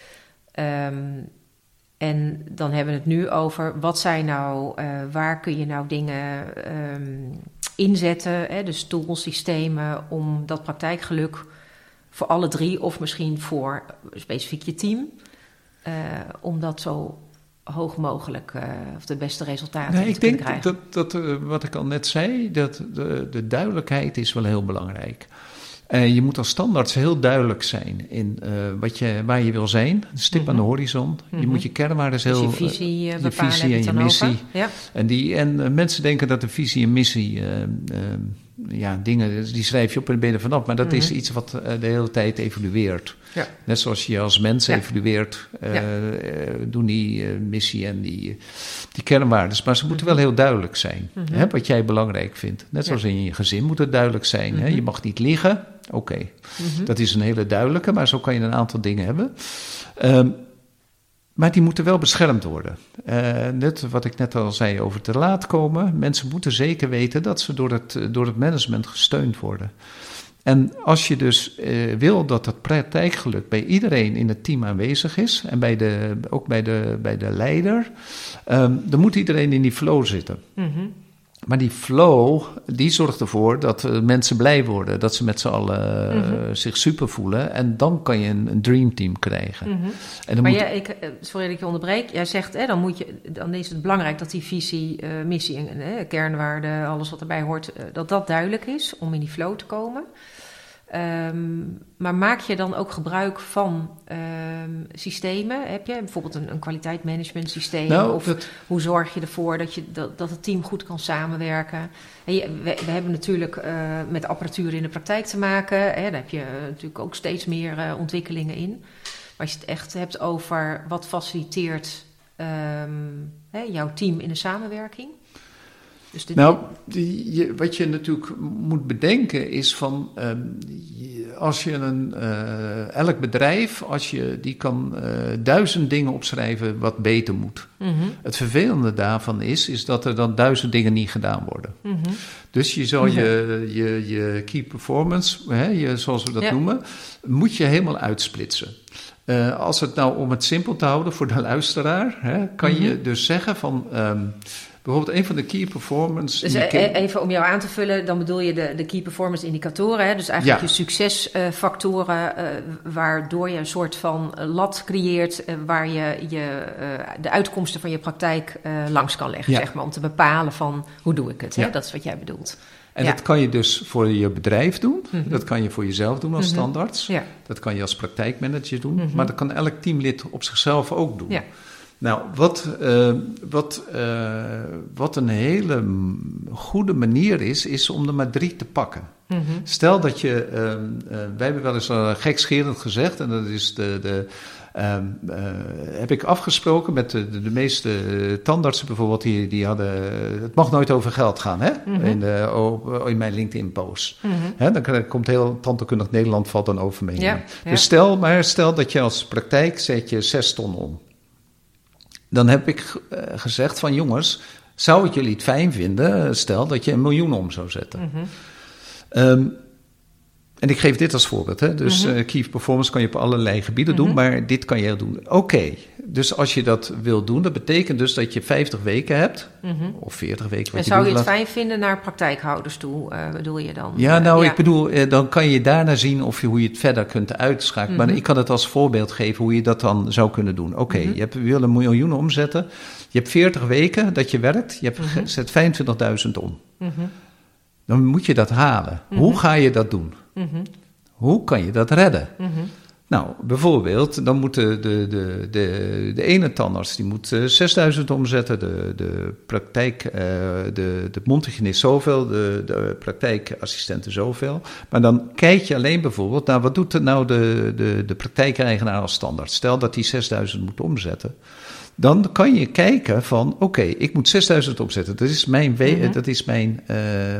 Um, en dan hebben we het nu over wat zijn nou, uh, waar kun je nou dingen um, inzetten, hè, dus tools, systemen om dat praktijkgeluk voor alle drie of misschien voor specifiek je team, uh, om dat zo hoog mogelijk, uh, of de beste resultaten nee, te ik kunnen denk krijgen. Dat, dat uh, wat ik al net zei, dat de, de duidelijkheid is wel heel belangrijk. Uh, je moet als standaards heel duidelijk zijn in uh, wat je, waar je wil zijn. Een stip mm-hmm. aan de horizon. Mm-hmm. Je moet je kernwaarden heel... Dus je visie, uh, je visie en je missie. Ja. En, die, en uh, mensen denken dat de visie en missie... Uh, uh, ja, dingen, die schrijf je op en ben je er vanaf. Maar dat mm-hmm. is iets wat uh, de hele tijd evolueert. Ja. Net zoals je als mens ja. evolueert, uh, ja. uh, doen die uh, missie en die, uh, die kernwaarden. Maar ze moeten mm-hmm. wel heel duidelijk zijn. Mm-hmm. Hè, wat jij belangrijk vindt. Net zoals ja. in je gezin moet het duidelijk zijn. Mm-hmm. Hè? Je mag niet liegen. Oké, okay. mm-hmm. dat is een hele duidelijke, maar zo kan je een aantal dingen hebben. Um, Maar die moeten wel beschermd worden. Uh, net wat ik net al zei over te laat komen. Mensen moeten zeker weten dat ze door het, door het management gesteund worden. En als je dus uh, wil dat dat praktijkgeluk bij iedereen in het team aanwezig is, en bij de, ook bij de, bij de leider, um, dan moet iedereen in die flow zitten. Mm-hmm. Maar die flow, die zorgt ervoor dat uh, mensen blij worden, dat ze met z'n allen uh, mm-hmm. zich super voelen. En dan kan je een, een dreamteam krijgen. Mm-hmm. En dan maar moet... jij, ik, sorry dat ik je onderbreek. Jij zegt, hè, dan, moet je, dan is het belangrijk dat die visie, uh, missie en uh, kernwaarden, alles wat erbij hoort, uh, dat dat duidelijk is om in die flow te komen. Um, maar maak je dan ook gebruik van um, systemen? Heb je bijvoorbeeld een, een kwaliteitsmanagement systeem? Nou, of dat... hoe zorg je ervoor dat, je, dat, dat het team goed kan samenwerken? En je, we, we hebben natuurlijk uh, met apparatuur in de praktijk te maken. Hè, daar heb je uh, natuurlijk ook steeds meer uh, ontwikkelingen in. Maar als je het echt hebt over wat faciliteert um, hè, jouw team in de samenwerking... Dus dit... Nou, die, je, wat je natuurlijk moet bedenken is van, um, je, als je een, uh, elk bedrijf, als je, die kan uh, duizend dingen opschrijven wat beter moet. Mm-hmm. Het vervelende daarvan is, is dat er dan duizend dingen niet gedaan worden. Mm-hmm. Dus je zal mm-hmm. je, je, je key performance, hè, je, zoals we dat ja. noemen, moet je helemaal uitsplitsen. Uh, als het nou om het simpel te houden voor de luisteraar, hè, kan mm-hmm. je dus zeggen van... Um, bijvoorbeeld een van de key performance... Dus indica- even om jou aan te vullen, dan bedoel je de, de key performance indicatoren. Hè? Dus eigenlijk ja. je succesfactoren, uh, waardoor je een soort van lat creëert... Uh, waar je, je uh, de uitkomsten van je praktijk uh, langs kan leggen, ja. zeg maar. Om te bepalen van, hoe doe ik het? Ja. Hè? Dat is wat jij bedoelt. En ja. dat kan je dus voor je bedrijf doen. Mm-hmm. Dat kan je voor jezelf doen als mm-hmm. standaards. Ja. Dat kan je als praktijkmanager doen. Mm-hmm. Maar dat kan elk teamlid op zichzelf ook doen. Ja. Nou, wat, uh, wat, uh, wat een hele goede manier is, is om er maar drie te pakken. Mm-hmm. Stel dat je, uh, uh, wij hebben wel eens uh, gekscherend gezegd, en dat is de, de uh, uh, heb ik afgesproken met de, de, de meeste tandartsen bijvoorbeeld, die, die hadden, het mag nooit over geld gaan, hè? Mm-hmm. In, de, oh, in mijn LinkedIn-post. Mm-hmm. Hè? Dan komt heel tandheelkundig Nederland valt dan over me heen. Ja, ja. Dus stel, maar stel dat je als praktijk zet je zes ton om. Dan heb ik uh, gezegd van jongens, zou het jullie het fijn vinden, stel dat je een miljoen om zou zetten. Mm-hmm. Um, en ik geef dit als voorbeeld. Hè? Dus mm-hmm. uh, key performance kan je op allerlei gebieden mm-hmm. doen, maar dit kan je doen. Oké, okay. Dus als je dat wil doen, dat betekent dus dat je vijftig weken hebt, mm-hmm. of veertig weken. Wat en zou je, je het fijn vinden naar praktijkhouders toe, uh, bedoel je dan? Ja, nou, uh, ja. ik bedoel, uh, dan kan je daarna zien of je, hoe je het verder kunt uitschakelen. Mm-hmm. Maar ik kan het als voorbeeld geven hoe je dat dan zou kunnen doen. Oké, okay, mm-hmm. je hebt, je wil een miljoen omzetten. Je hebt veertig weken dat je werkt. Je hebt mm-hmm. zet vijfentwintigduizend om. Mm-hmm. Dan moet je dat halen. Mm-hmm. Hoe ga je dat doen? Mm-hmm. Hoe kan je dat redden? Mm-hmm. Nou, bijvoorbeeld, dan moet de, de, de, de, de ene tandarts die moet uh, zesduizend omzetten, de, de praktijk, uh, de, de mondhygiënist zoveel, de, de praktijkassistenten zoveel. Maar dan kijk je alleen bijvoorbeeld naar wat doet er nou de, de, de praktijkeigenaar als standaard. Stel dat hij zesduizend moet omzetten. Dan kan je kijken van, oké, okay, ik moet zesduizend opzetten. Dat is mijn, we- mm-hmm. dat is mijn, uh,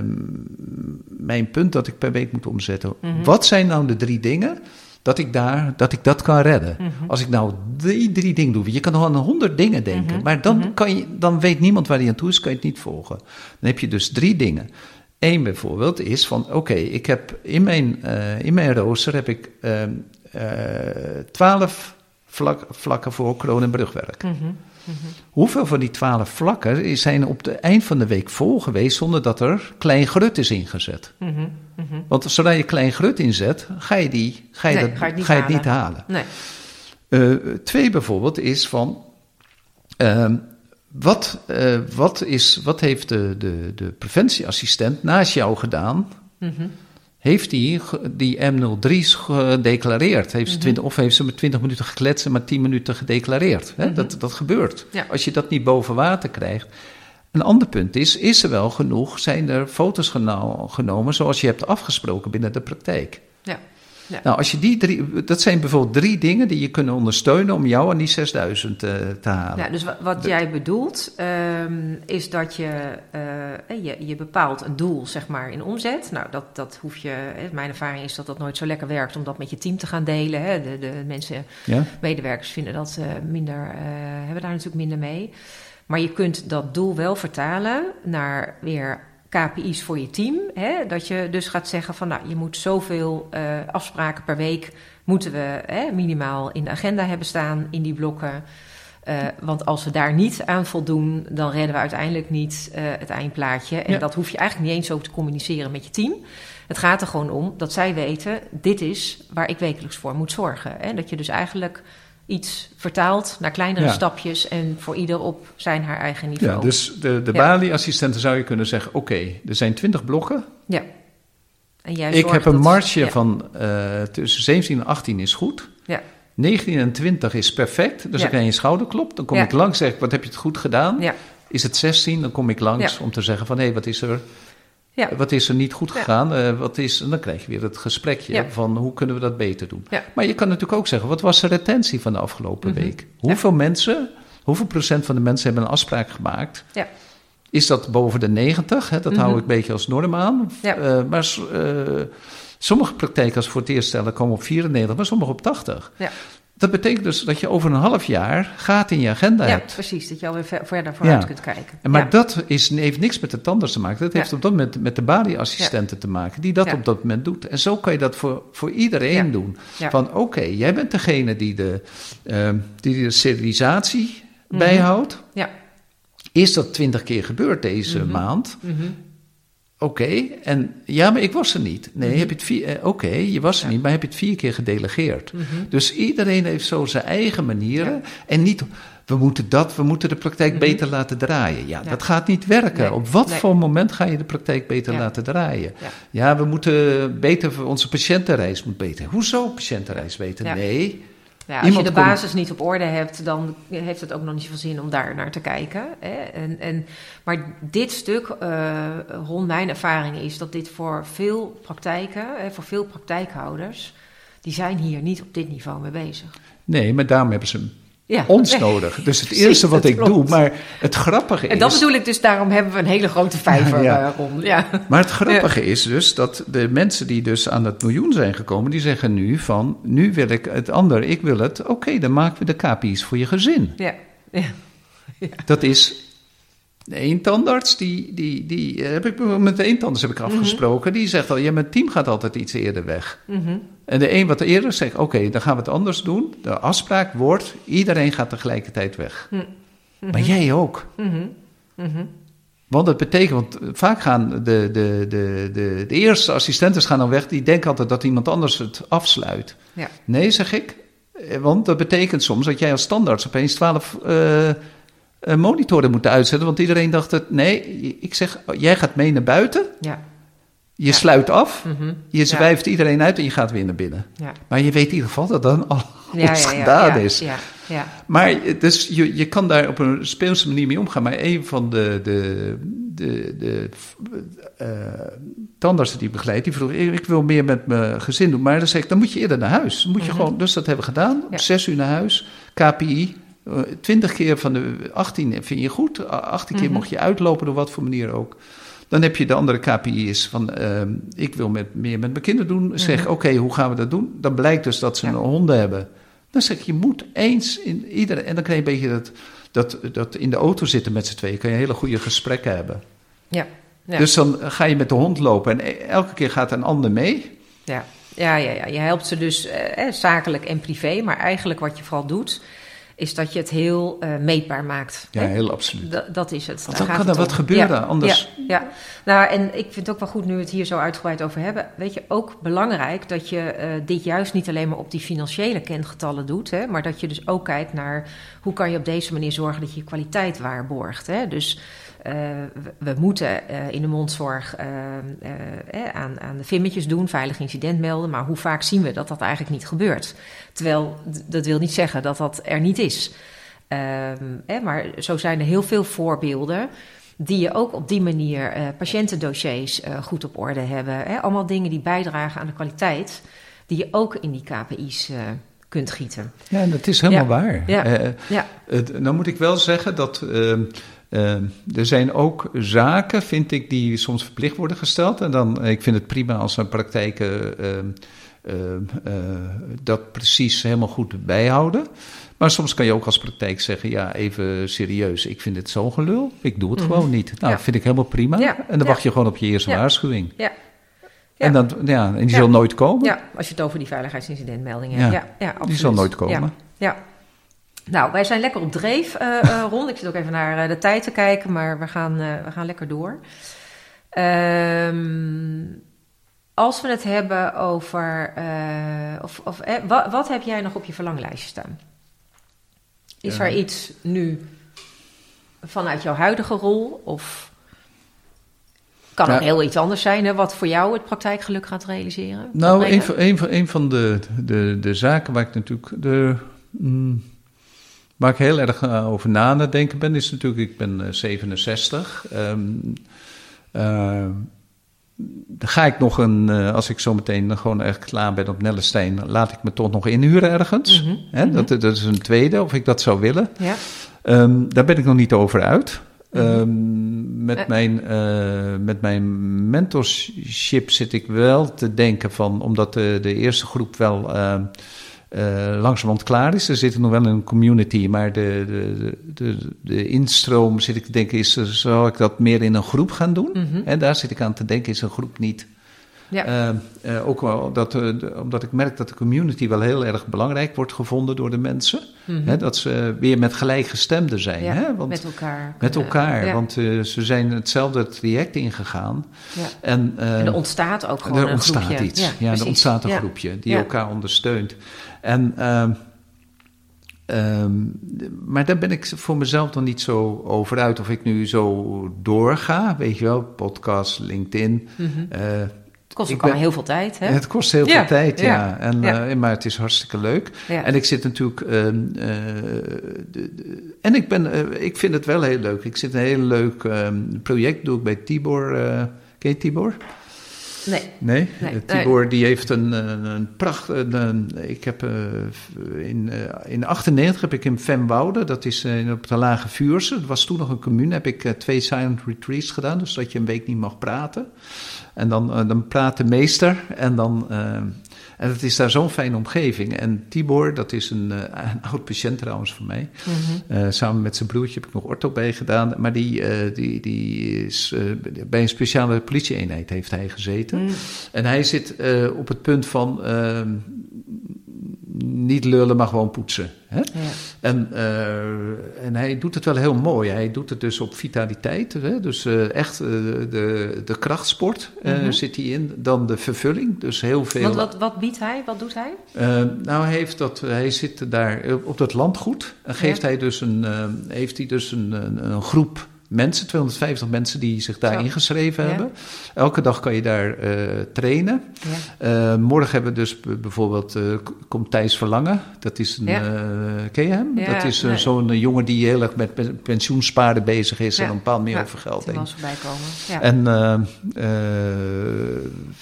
mijn punt dat ik per week moet omzetten. Mm-hmm. Wat zijn nou de drie dingen dat ik, daar, dat, ik dat kan redden? Mm-hmm. Als ik nou die drie dingen doe, je kan nog aan honderd dingen denken. Mm-hmm. Maar dan, mm-hmm. kan je, dan weet niemand waar hij aan toe is, kan je het niet volgen. Dan heb je dus drie dingen. Eén bijvoorbeeld is van, oké, okay, ik heb in mijn, uh, in mijn rooster heb ik uh, uh, twaalf... Vlak, vlakken voor kroon- en brugwerk. Mm-hmm. Mm-hmm. Hoeveel van die twaalf vlakken zijn op het eind van de week vol geweest zonder dat er klein grut is ingezet? Mm-hmm. Mm-hmm. Want zodra je klein grut inzet, ga je, die, ga je, nee, dat, ga je, het, niet ga je het niet halen. Nee. Uh, twee bijvoorbeeld is van, uh, wat, uh, wat, is, wat heeft de, de, de preventieassistent naast jou gedaan? Mm-hmm. Heeft hij die M nul drie's gedeclareerd? Heeft ze twintig, mm-hmm. Of heeft ze met twintig minuten gekletst en maar tien minuten gedeclareerd? Hè? Mm-hmm. Dat, dat gebeurt. Ja. Als je dat niet boven water krijgt. Een ander punt is, is er wel genoeg? Zijn er foto's geno- genomen zoals je hebt afgesproken binnen de praktijk? Ja. Ja. Nou, als je die drie, dat zijn bijvoorbeeld drie dingen die je kunnen ondersteunen om jou aan die zesduizend uh, te halen. Ja, dus wat, wat de, jij bedoelt, um, is dat je, uh, je, je bepaalt een doel, zeg maar, in omzet. Nou, dat, dat hoef je, hè, mijn ervaring is dat dat nooit zo lekker werkt om dat met je team te gaan delen. Hè. De, de mensen, ja? medewerkers vinden dat uh, minder, uh, hebben daar natuurlijk minder mee. Maar je kunt dat doel wel vertalen naar weer K P I's voor je team. Hè? Dat je dus gaat zeggen van, nou, je moet zoveel uh, afspraken per week moeten we hè, minimaal in de agenda hebben staan in die blokken. Uh, want als we daar niet aan voldoen, dan redden we uiteindelijk niet uh, het eindplaatje. En ja. dat hoef je eigenlijk niet eens zo te communiceren met je team. Het gaat er gewoon om dat zij weten, dit is waar ik wekelijks voor moet zorgen. Hè? Dat je dus eigenlijk iets vertaalt naar kleinere ja. stapjes en voor ieder op zijn haar eigen niveau. Ja, dus de, de ja. Bali-assistenten zou je kunnen zeggen, oké, okay, er zijn twintig blokken. Ja. En jij ik heb een dat, marge ja. van uh, tussen zeventien en achttien is goed. Ja. negentien en twintig is perfect, dus ja. ik aan je schouder klop. Dan kom ja. ik langs, zeg ik, wat heb je het goed gedaan? Ja. Is het zestien, dan kom ik langs ja. om te zeggen van, hé, hey, wat is er... Ja. Wat is er niet goed gegaan? Ja. Uh, wat is, en dan krijg je weer het gesprekje ja. van hoe kunnen we dat beter doen. Ja. Maar je kan natuurlijk ook zeggen, wat was de retentie van de afgelopen mm-hmm. week? Hoeveel ja. mensen, hoeveel procent van de mensen hebben een afspraak gemaakt? Ja. Is dat boven de negentig? Hè? Dat mm-hmm. hou ik een beetje als norm aan. Ja. Uh, maar uh, sommige praktijken, als we voor het eerst stellen, komen op vierennegentig, maar sommige op tachtig. Ja. Dat betekent dus dat je over een half jaar gaat in je agenda ja, hebt. Ja, precies. Dat je alweer ver, verder vooruit ja. kunt kijken. Maar ja. dat is, heeft niks met de tandarts te maken. Dat heeft ja. op dat moment met de Bali-assistenten ja. te maken. Die dat ja. op dat moment doet. En zo kan je dat voor, voor iedereen ja. doen. Ja. Van oké, okay, jij bent degene die de, uh, die de sterilisatie mm-hmm. bijhoudt. Ja. Is dat twintig keer gebeurd deze mm-hmm. maand? Mm-hmm. Oké, okay, en ja, maar ik was er niet. Nee, mm-hmm. heb je het vier... Eh, Oké, okay, je was er ja. niet, maar heb je het vier keer gedelegeerd. Mm-hmm. Dus iedereen heeft zo zijn eigen manieren. Ja. En niet, we moeten dat, we moeten de praktijk mm-hmm. beter laten draaien. Ja, ja, dat gaat niet werken. Nee. Op wat nee. voor moment ga je de praktijk beter ja. laten draaien? Ja. ja, we moeten beter, onze patiëntenreis moet beter. Hoezo patiëntenreis beter? Ja. Nee... Ja, als je de basis komt... niet op orde hebt, dan heeft het ook nog niet zoveel zin om daar naar te kijken. Hè? En, en, maar dit stuk, uh, rond mijn ervaring, is dat dit voor veel praktijken, hè, voor veel praktijkhouders, die zijn hier niet op dit niveau mee bezig. Nee, maar daarom hebben ze ja, ons nee. nodig. Dus het Precies, eerste wat ik klopt. doe, maar het grappige is... En dat bedoel ik dus, daarom hebben we een hele grote vijver ja, ja. rond. Ja. Maar het grappige ja. is dus dat de mensen die dus aan het miljoen zijn gekomen, die zeggen nu van, nu wil ik het ander, ik wil het, oké, okay, dan maken we de K P I's voor je gezin. Ja. Ja. Ja. Dat is... De een tandarts, die, die, die heb ik met de een tandarts heb ik afgesproken, mm-hmm. die zegt al, ja, mijn team gaat altijd iets eerder weg. Mm-hmm. En de een wat eerder zegt, oké, okay, dan gaan we het anders doen. De afspraak wordt, iedereen gaat tegelijkertijd weg. Mm-hmm. Maar jij ook. Mm-hmm. Mm-hmm. Want dat betekent, want vaak gaan de, de, de, de, de eerste assistenten gaan dan weg, die denken altijd dat iemand anders het afsluit. Ja. Nee, zeg ik, want dat betekent soms dat jij als tandarts opeens twaalf... Uh, Uh, monitoren moeten uitzetten, want iedereen dacht het, nee, ik zeg, jij gaat mee naar buiten, ja. je ja. sluit af, mm-hmm. je zwijft ja. iedereen uit en je gaat weer naar binnen. Ja. Maar je weet in ieder geval dat dan alles ja, ja, ja, gedaan ja, is. Ja, ja. Maar dus je, je kan daar op een speelse manier mee omgaan, maar een van de, de, de, de uh, tandartsen die begeleidt, die vroeg, ik wil meer met mijn gezin doen, maar dan zeg ik, dan moet je eerder naar huis. Dan moet je mm-hmm. gewoon, dus dat hebben we gedaan, ja. zes uur naar huis, K P I, twintig keer van de achttien vind je goed. achttien keer mm-hmm. mocht je uitlopen, door wat voor manier ook. Dan heb je de andere K P I's van... Uh, ik wil met, meer met mijn kinderen doen. Mm-hmm. Zeg, oké, okay, hoe gaan we dat doen? Dan blijkt dus dat ze ja. een honden hebben. Dan zeg je, je moet eens in iedere... En dan krijg je een beetje dat, dat, dat in de auto zitten met z'n tweeën. Kan je hele goede gesprekken hebben. Ja. Ja. Dus dan ga je met de hond lopen. En elke keer gaat een ander mee. Ja, ja, ja, ja. Je helpt ze dus eh, zakelijk en privé. Maar eigenlijk wat je vooral doet... is dat je het heel uh, meetbaar maakt. Ja, hè? Heel absoluut. D- dat is het. Want dan kan er wat gebeuren, ja, anders... Ja, ja, nou, en ik vind het ook wel goed nu we het hier zo uitgebreid over hebben. Weet je, ook belangrijk dat je uh, dit juist niet alleen maar op die financiële kengetallen doet, hè, maar dat je dus ook kijkt naar hoe kan je op deze manier zorgen dat je je kwaliteit waarborgt. Hè? Dus uh, we, we moeten uh, in de mondzorg uh, uh, eh, aan, aan de vimmetjes doen, veilig incident melden, maar hoe vaak zien we dat dat eigenlijk niet gebeurt? Terwijl, d- dat wil niet zeggen dat dat er niet is. Um, eh, maar zo zijn er heel veel voorbeelden die je ook op die manier uh, patiëntendossiers uh, goed op orde hebben. Hè? Allemaal dingen die bijdragen aan de kwaliteit, die je ook in die K P I's uh, kunt gieten. Ja, en dat is helemaal ja. waar. Ja. Uh, ja. Uh, nou moet ik wel zeggen dat uh, uh, er zijn ook zaken, vind ik, die soms verplicht worden gesteld. En dan, uh, ik vind het prima als een praktijken... Uh, uh, uh, dat precies helemaal goed bijhouden. Maar soms kan je ook als praktijk zeggen, ja, even serieus, ik vind het zo'n gelul, ik doe het mm-hmm. gewoon niet. Nou, ja. vind ik helemaal prima. Ja. En dan ja. wacht je gewoon op je eerste ja. waarschuwing. Ja. Ja. En, dan, ja, en die ja. zal nooit komen. Ja, als je het over die veiligheidsincidentmeldingen hebt. Ja. Ja, ja, absoluut. Die zal nooit komen. Ja. ja. Nou, wij zijn lekker op dreef, uh, uh, Ron. Ik zit ook even naar uh, de tijd te kijken, maar we gaan, uh, we gaan lekker door. Um, als we het hebben over... Uh, of, of, eh, wat, wat heb jij nog op je verlanglijstje staan? Is er iets nu vanuit jouw huidige rol? Of kan het ja. heel iets anders zijn, hè, wat voor jou het praktijkgeluk gaat realiseren? Nou, een van, een van, een van de, de, de zaken waar ik natuurlijk de, mm, waar ik heel erg uh, over na aan het denken ben, is natuurlijk, ik ben uh, zevenenzestig. Um, uh, Dan ga ik nog een, uh, als ik zo meteen gewoon echt klaar ben op Nellestein, laat ik me toch nog inhuren ergens. Mm-hmm. Hè? Mm-hmm. Dat, dat is een tweede, of ik dat zou willen. Ja. Um, daar ben ik nog niet over uit. Mm-hmm. Um, met, uh. mijn, uh, met mijn mentorship zit ik wel te denken van, omdat de, de eerste groep wel uh, uh, langzamerhand klaar is. Er zit nog wel een community, maar de, de, de, de instroom zit ik te denken, is, zal ik dat meer in een groep gaan doen? Mm-hmm. En daar zit ik aan te denken, is een groep niet. Ja. Uh, uh, ook wel dat, uh, de, omdat ik merk dat de community wel heel erg belangrijk wordt gevonden door de mensen. Mm-hmm. Hè, dat ze weer met gelijkgestemden zijn. Ja, hè? Want, met elkaar. Met elkaar, uh, ja. want uh, ze zijn hetzelfde traject ingegaan. Ja. En, uh, en er ontstaat ook gewoon er een ontstaat groepje. iets. Ja, ja, er ontstaat een ja. groepje die ja. elkaar ondersteunt. En... Uh, Um, maar daar ben ik voor mezelf dan niet zo over uit of ik nu zo doorga. Weet je wel, podcast, LinkedIn. Mm-hmm. Uh, het kost ook allemaal heel veel tijd, hè? Het kost heel ja. veel tijd, ja. ja. En, ja. Uh, maar het is hartstikke leuk. Ja. En ik zit natuurlijk... Uh, uh, de, de, en ik, ben, uh, ik vind het wel heel leuk. Ik zit een heel leuk um, project, doe ik bij Tibor. Uh, ken je Tibor? Nee. Nee? nee. Uh, Tibor nee. die heeft een, een, een pracht... Een, een, ik heb uh, in, uh, in achtennegentig heb ik in Venwoude, dat is uh, op de Lage Vuursche, dat was toen nog een commune, heb ik uh, twee silent retreats gedaan, dus dat je een week niet mag praten. En dan, uh, dan praat de meester en dan... Uh, En het is daar zo'n fijne omgeving. En Tibor, dat is een, uh, een oud patiënt trouwens van mij. Mm-hmm. Uh, samen met zijn broertje heb ik nog ortho bij gedaan. Maar die, uh, die, die is uh, bij een speciale politieeenheid heeft hij gezeten. Mm. En hij zit uh, op het punt van uh, niet lullen, maar gewoon poetsen. Hè? Ja. En, uh, en hij doet het wel heel mooi. Hij doet het dus op vitaliteit. Hè? Dus uh, echt uh, de, de krachtsport uh, mm-hmm. zit hij in. Dan de vervulling. Dus heel veel... Wat, wat, wat biedt hij? Wat doet hij? Uh, nou, hij, heeft dat, hij zit daar op dat landgoed. En geeft ja. hij dus een, uh, heeft hij dus een, een, een groep... mensen, tweehonderdvijftig mensen die zich daar Zo. ingeschreven ja. hebben. Elke dag kan je daar uh, trainen. Ja. Uh, morgen hebben we dus b- bijvoorbeeld, uh, komt Thijs Verlangen. Dat is een, ja. uh, ken je hem? Ja, dat is uh, nee. zo'n uh, jongen die heel erg met pensioensparen bezig is ja. en een bepaald meer ja. over geld denkt. Ja. En uh, uh,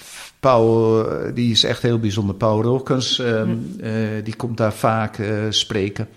Paul, die is echt heel bijzonder. Paul Rolkens, uh, mm. uh, die komt daar vaak uh, spreken.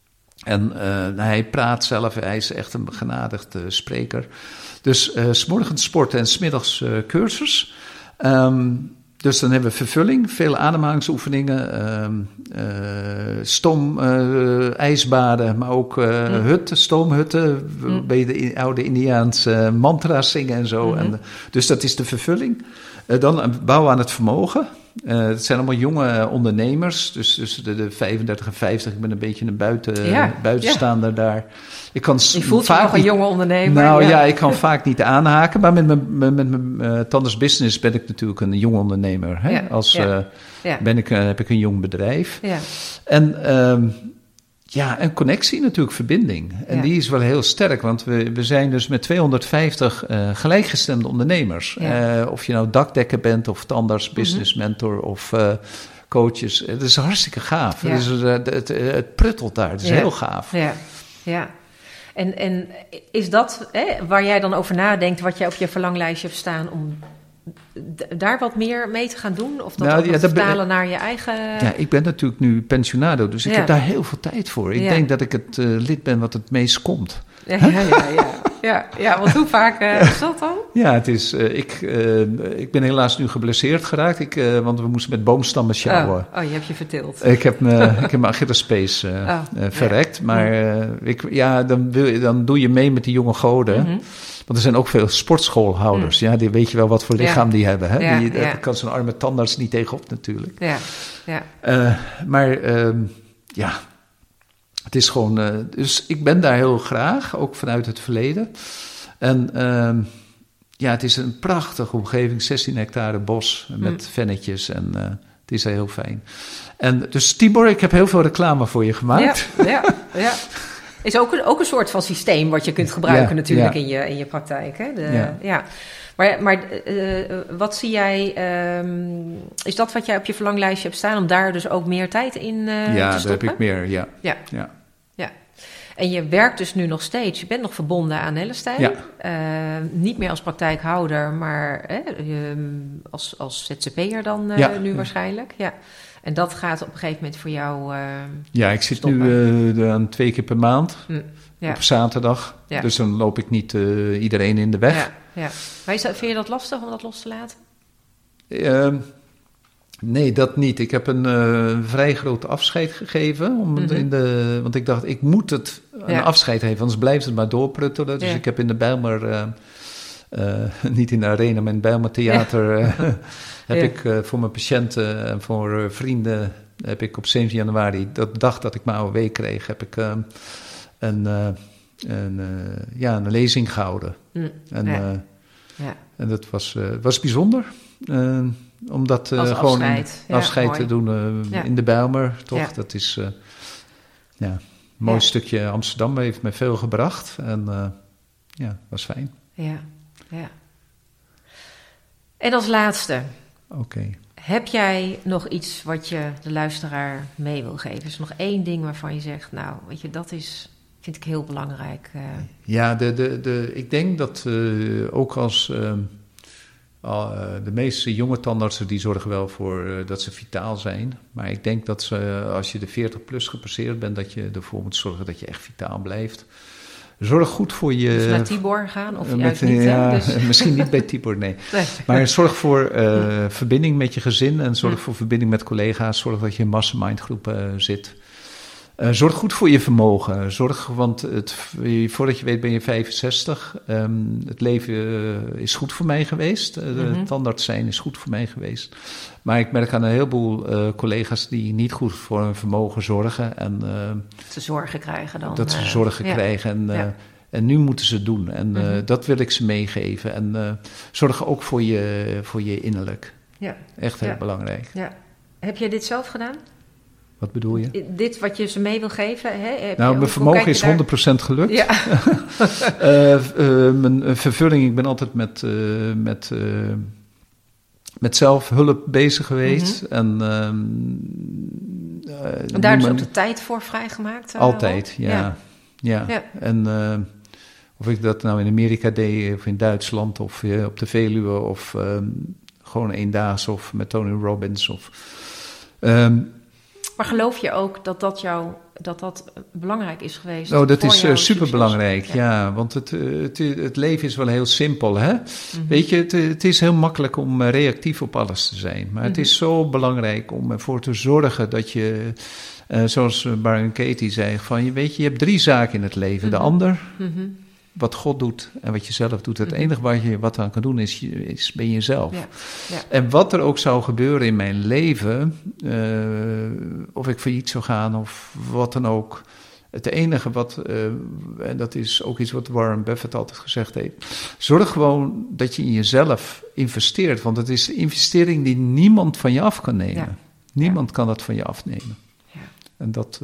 En uh, hij praat zelf, hij is echt een begenadigd uh, spreker. Dus uh, 's morgens sporten en 's middags uh, cursus. Um, dus dan hebben we vervulling, veel ademhalingsoefeningen, um, uh, stoom, uh, ijsbaden, maar ook uh, mm. hutten, stoomhutten, mm. bij de oude Indiaanse mantra's zingen en zo. Mm-hmm. En, dus dat is de vervulling. Uh, dan bouwen aan het vermogen. Uh, het zijn allemaal jonge ondernemers, dus tussen de, de vijfendertig en vijftig. Ik ben een beetje een buiten, ja, buitenstaander ja. daar. Ik kan je voelt vaak je nog een jonge ondernemer. Nou ja, ja ik kan vaak niet aanhaken, maar met mijn, met mijn uh, Tandarts Business ben ik natuurlijk een jong ondernemer. Hè? Ja, Als ja. Uh, ja. Ben ik, uh, heb ik een jong bedrijf. Ja. En... Um, Ja, een connectie natuurlijk, verbinding. En ja. die is wel heel sterk, want we, we zijn dus met tweehonderdvijftig uh, gelijkgestemde ondernemers. Ja. Uh, of je nou dakdekker bent, of tandarts, business mentor mm-hmm. of uh, coaches. Het is hartstikke gaaf. Ja. Het, is, uh, het, het pruttelt daar, het is ja. heel gaaf. Ja, ja. En, en is dat hè, waar jij dan over nadenkt, wat jij op je verlanglijstje hebt staan om... daar wat meer mee te gaan doen? Of dat nou, ja, dat vertalen ben, naar je eigen... Ja, ik ben natuurlijk nu pensionado, dus ik ja. heb daar heel veel tijd voor. Ik ja. denk dat ik het uh, lid ben wat het meest komt. Ja, ja, ja. ja. ja, ja, want hoe vaak uh, is dat dan? Ja, het is, uh, ik, uh, ik ben helaas nu geblesseerd geraakt, ik, uh, want we moesten met boomstammen sjouwen. Oh, oh, je hebt je verteeld. Ik heb, me, ik heb mijn Achillespees uh, oh, uh, verrekt, ja. maar uh, ik, ja, dan, wil je, dan doe je mee met die jonge goden. Mm-hmm. Want er zijn ook veel sportschoolhouders, mm. ja, die weet je wel wat voor lichaam ja. die hebben. Hè? Ja, die, daar ja. kan zo'n arme tandarts niet tegenop natuurlijk. Ja, ja. Uh, maar uh, ja... Het is gewoon, uh, dus ik ben daar heel graag, ook vanuit het verleden. En uh, ja, het is een prachtige omgeving, zestien hectare bos met mm. vennetjes en uh, het is heel fijn. En dus Tibor, ik heb heel veel reclame voor je gemaakt. Ja, ja, ja. Is ook een, ook een soort van systeem wat je kunt gebruiken ja, natuurlijk ja. in, je, in je praktijk. Hè? De, ja. ja. Maar, maar uh, wat zie jij, um, is dat wat jij op je verlanglijstje hebt staan, om daar dus ook meer tijd in uh, ja, te stoppen? Ja, daar heb ik meer, ja. Ja. ja. ja. En je werkt dus nu nog steeds, je bent nog verbonden aan Hellestein. Ja. Uh, niet meer als praktijkhouder, maar eh, um, als, als Z Z P'er dan uh, ja. nu waarschijnlijk. Ja. En dat gaat op een gegeven moment voor jou uh, Ja, ik zit stoppen. nu uh, aan twee keer per maand, mm, ja. op zaterdag. Ja. Dus dan loop ik niet uh, iedereen in de weg. Ja. Ja. Maar is dat, vind je dat lastig om dat los te laten? Uh, nee, dat niet. Ik heb een uh, vrij groot afscheid gegeven. Om mm-hmm. in de, want ik dacht, ik moet het een ja. afscheid geven, anders blijft het maar doorpruttelen. Dus ja. ik heb in de Bijlmer, uh, uh, niet in de arena, maar in het Bijlmer Theater... Ja. Uh, heb ja. ik uh, voor mijn patiënten en voor uh, vrienden... heb ik op zeventien januari, de dag dat ik mijn A O W kreeg... heb ik uh, een... Uh, Een, uh, ja, een lezing gehouden. Mm, en, ja. Uh, ja. en dat was, uh, was bijzonder. Uh, om dat uh, gewoon afscheid, ja, afscheid te doen uh, ja. in de Bijlmer, toch? Ja. Dat is uh, ja, een mooi ja. stukje Amsterdam, heeft mij veel gebracht. En uh, ja, was fijn. Ja, ja. En als laatste. Oké. Okay. Heb jij nog iets wat je de luisteraar mee wil geven? Is er nog één ding waarvan je zegt, nou, weet je, dat is... vind ik heel belangrijk. Uh. Ja, de, de, de, ik denk dat uh, ook als uh, uh, de meeste jonge tandartsen... die zorgen wel voor uh, dat ze vitaal zijn. Maar ik denk dat ze, als je de veertig plus gepasseerd bent... dat je ervoor moet zorgen dat je echt vitaal blijft. Zorg goed voor je... Dus naar Tibor gaan of juist met, niet? Ja, dus. Misschien niet bij Tibor, nee. nee. Maar zorg voor uh, verbinding met je gezin... en zorg hm. voor verbinding met collega's. Zorg dat je in mastermind groepen uh, zit... Uh, zorg goed voor je vermogen. Zorg, want het, voordat je weet ben je vijfenzestig. Um, het leven uh, is goed voor mij geweest. Uh, mm-hmm. Tandarts zijn is goed voor mij geweest. Maar ik merk aan een heleboel uh, collega's die niet goed voor hun vermogen zorgen. En, uh, ze zorgen krijgen dan. Dat ze zorgen uh, krijgen. En, uh, ja. en nu moeten ze het doen. En uh, mm-hmm. dat wil ik ze meegeven. En uh, zorg ook voor je, voor je innerlijk. Ja. Echt heel ja. belangrijk. Ja. Heb je dit zelf gedaan? Wat bedoel je? Dit wat je ze mee wil geven? Hè? Heb nou, je, mijn vermogen is honderd procent gelukt. Ja. uh, uh, mijn vervulling, ik ben altijd met, uh, met, uh, met zelfhulp bezig geweest. Mm-hmm. En, uh, uh, en daar is ook de tijd voor vrijgemaakt? Uh, altijd, ja. ja. ja. ja. En uh, of ik dat nou in Amerika deed, of in Duitsland, of uh, op de Veluwe, of uh, gewoon eendaags, of met Tony Robbins, of... Um, Maar geloof je ook dat dat, jou, dat, dat belangrijk is geweest? Oh, dat is uh, superbelangrijk, ja. ja. Want het, het, het leven is wel heel simpel, hè? Mm-hmm. Weet je, het, het is heel makkelijk om reactief op alles te zijn. Maar mm-hmm. het is zo belangrijk om ervoor te zorgen dat je... Uh, zoals Byron Katie zei, van, je weet je, je hebt drie zaken in het leven. Mm-hmm. De ander... Mm-hmm. Wat God doet en wat je zelf doet. Het enige wat je wat aan kan doen is, is ben jezelf. Ja, ja. En wat er ook zou gebeuren in mijn leven, uh, of ik failliet zou gaan of wat dan ook. Het enige wat, uh, en dat is ook iets wat Warren Buffett altijd gezegd heeft. Zorg gewoon dat je in jezelf investeert. Want het is de investering die niemand van je af kan nemen. Ja. Niemand ja. kan dat van je afnemen. Ja. En dat... Uh,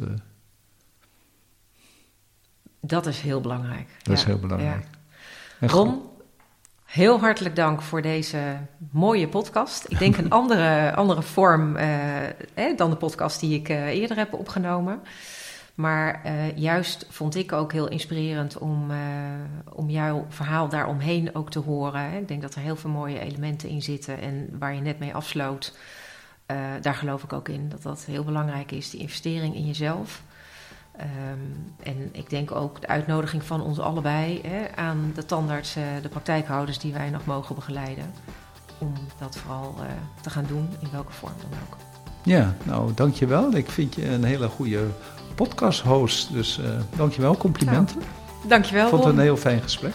Dat is heel belangrijk. Dat ja, is heel belangrijk. Ja. Ron, heel hartelijk dank voor deze mooie podcast. Ik denk een andere, andere vorm uh, eh, dan de podcast die ik uh, eerder heb opgenomen. Maar uh, juist vond ik ook heel inspirerend om, uh, om jouw verhaal daaromheen ook te horen. Ik denk dat er heel veel mooie elementen in zitten. En waar je net mee afsloot, uh, daar geloof ik ook in dat dat heel belangrijk is. Die investering in jezelf. Um, en ik denk ook de uitnodiging van ons allebei hè, aan de tandartsen, de praktijkhouders die wij nog mogen begeleiden. Om dat vooral uh, te gaan doen, in welke vorm dan ook. Ja, nou dankjewel. Ik vind je een hele goede podcast-host. Dus uh, dankjewel, complimenten. Nou, dankjewel. Ik vond het Ron. een heel fijn gesprek.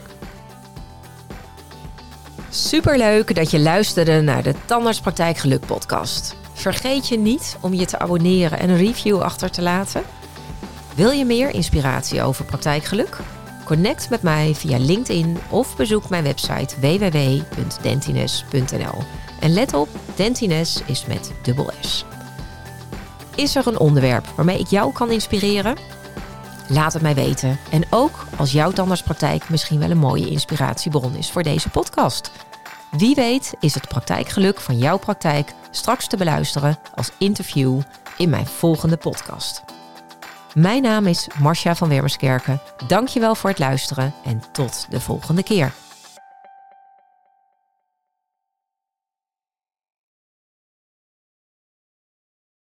Superleuk dat je luisterde naar de Tandartspraktijk Geluk podcast. Vergeet je niet om je te abonneren en een review achter te laten. Wil je meer inspiratie over praktijkgeluk? Connect met mij via LinkedIn of bezoek mijn website w w w punt dentines punt n l. En let op, Dentines is met dubbel S. Is er een onderwerp waarmee ik jou kan inspireren? Laat het mij weten. En ook als jouw tandartspraktijk misschien wel een mooie inspiratiebron is voor deze podcast. Wie weet is het praktijkgeluk van jouw praktijk straks te beluisteren als interview in mijn volgende podcast. Mijn naam is Marcia van Wermerskerken. Dank je wel voor het luisteren en tot de volgende keer.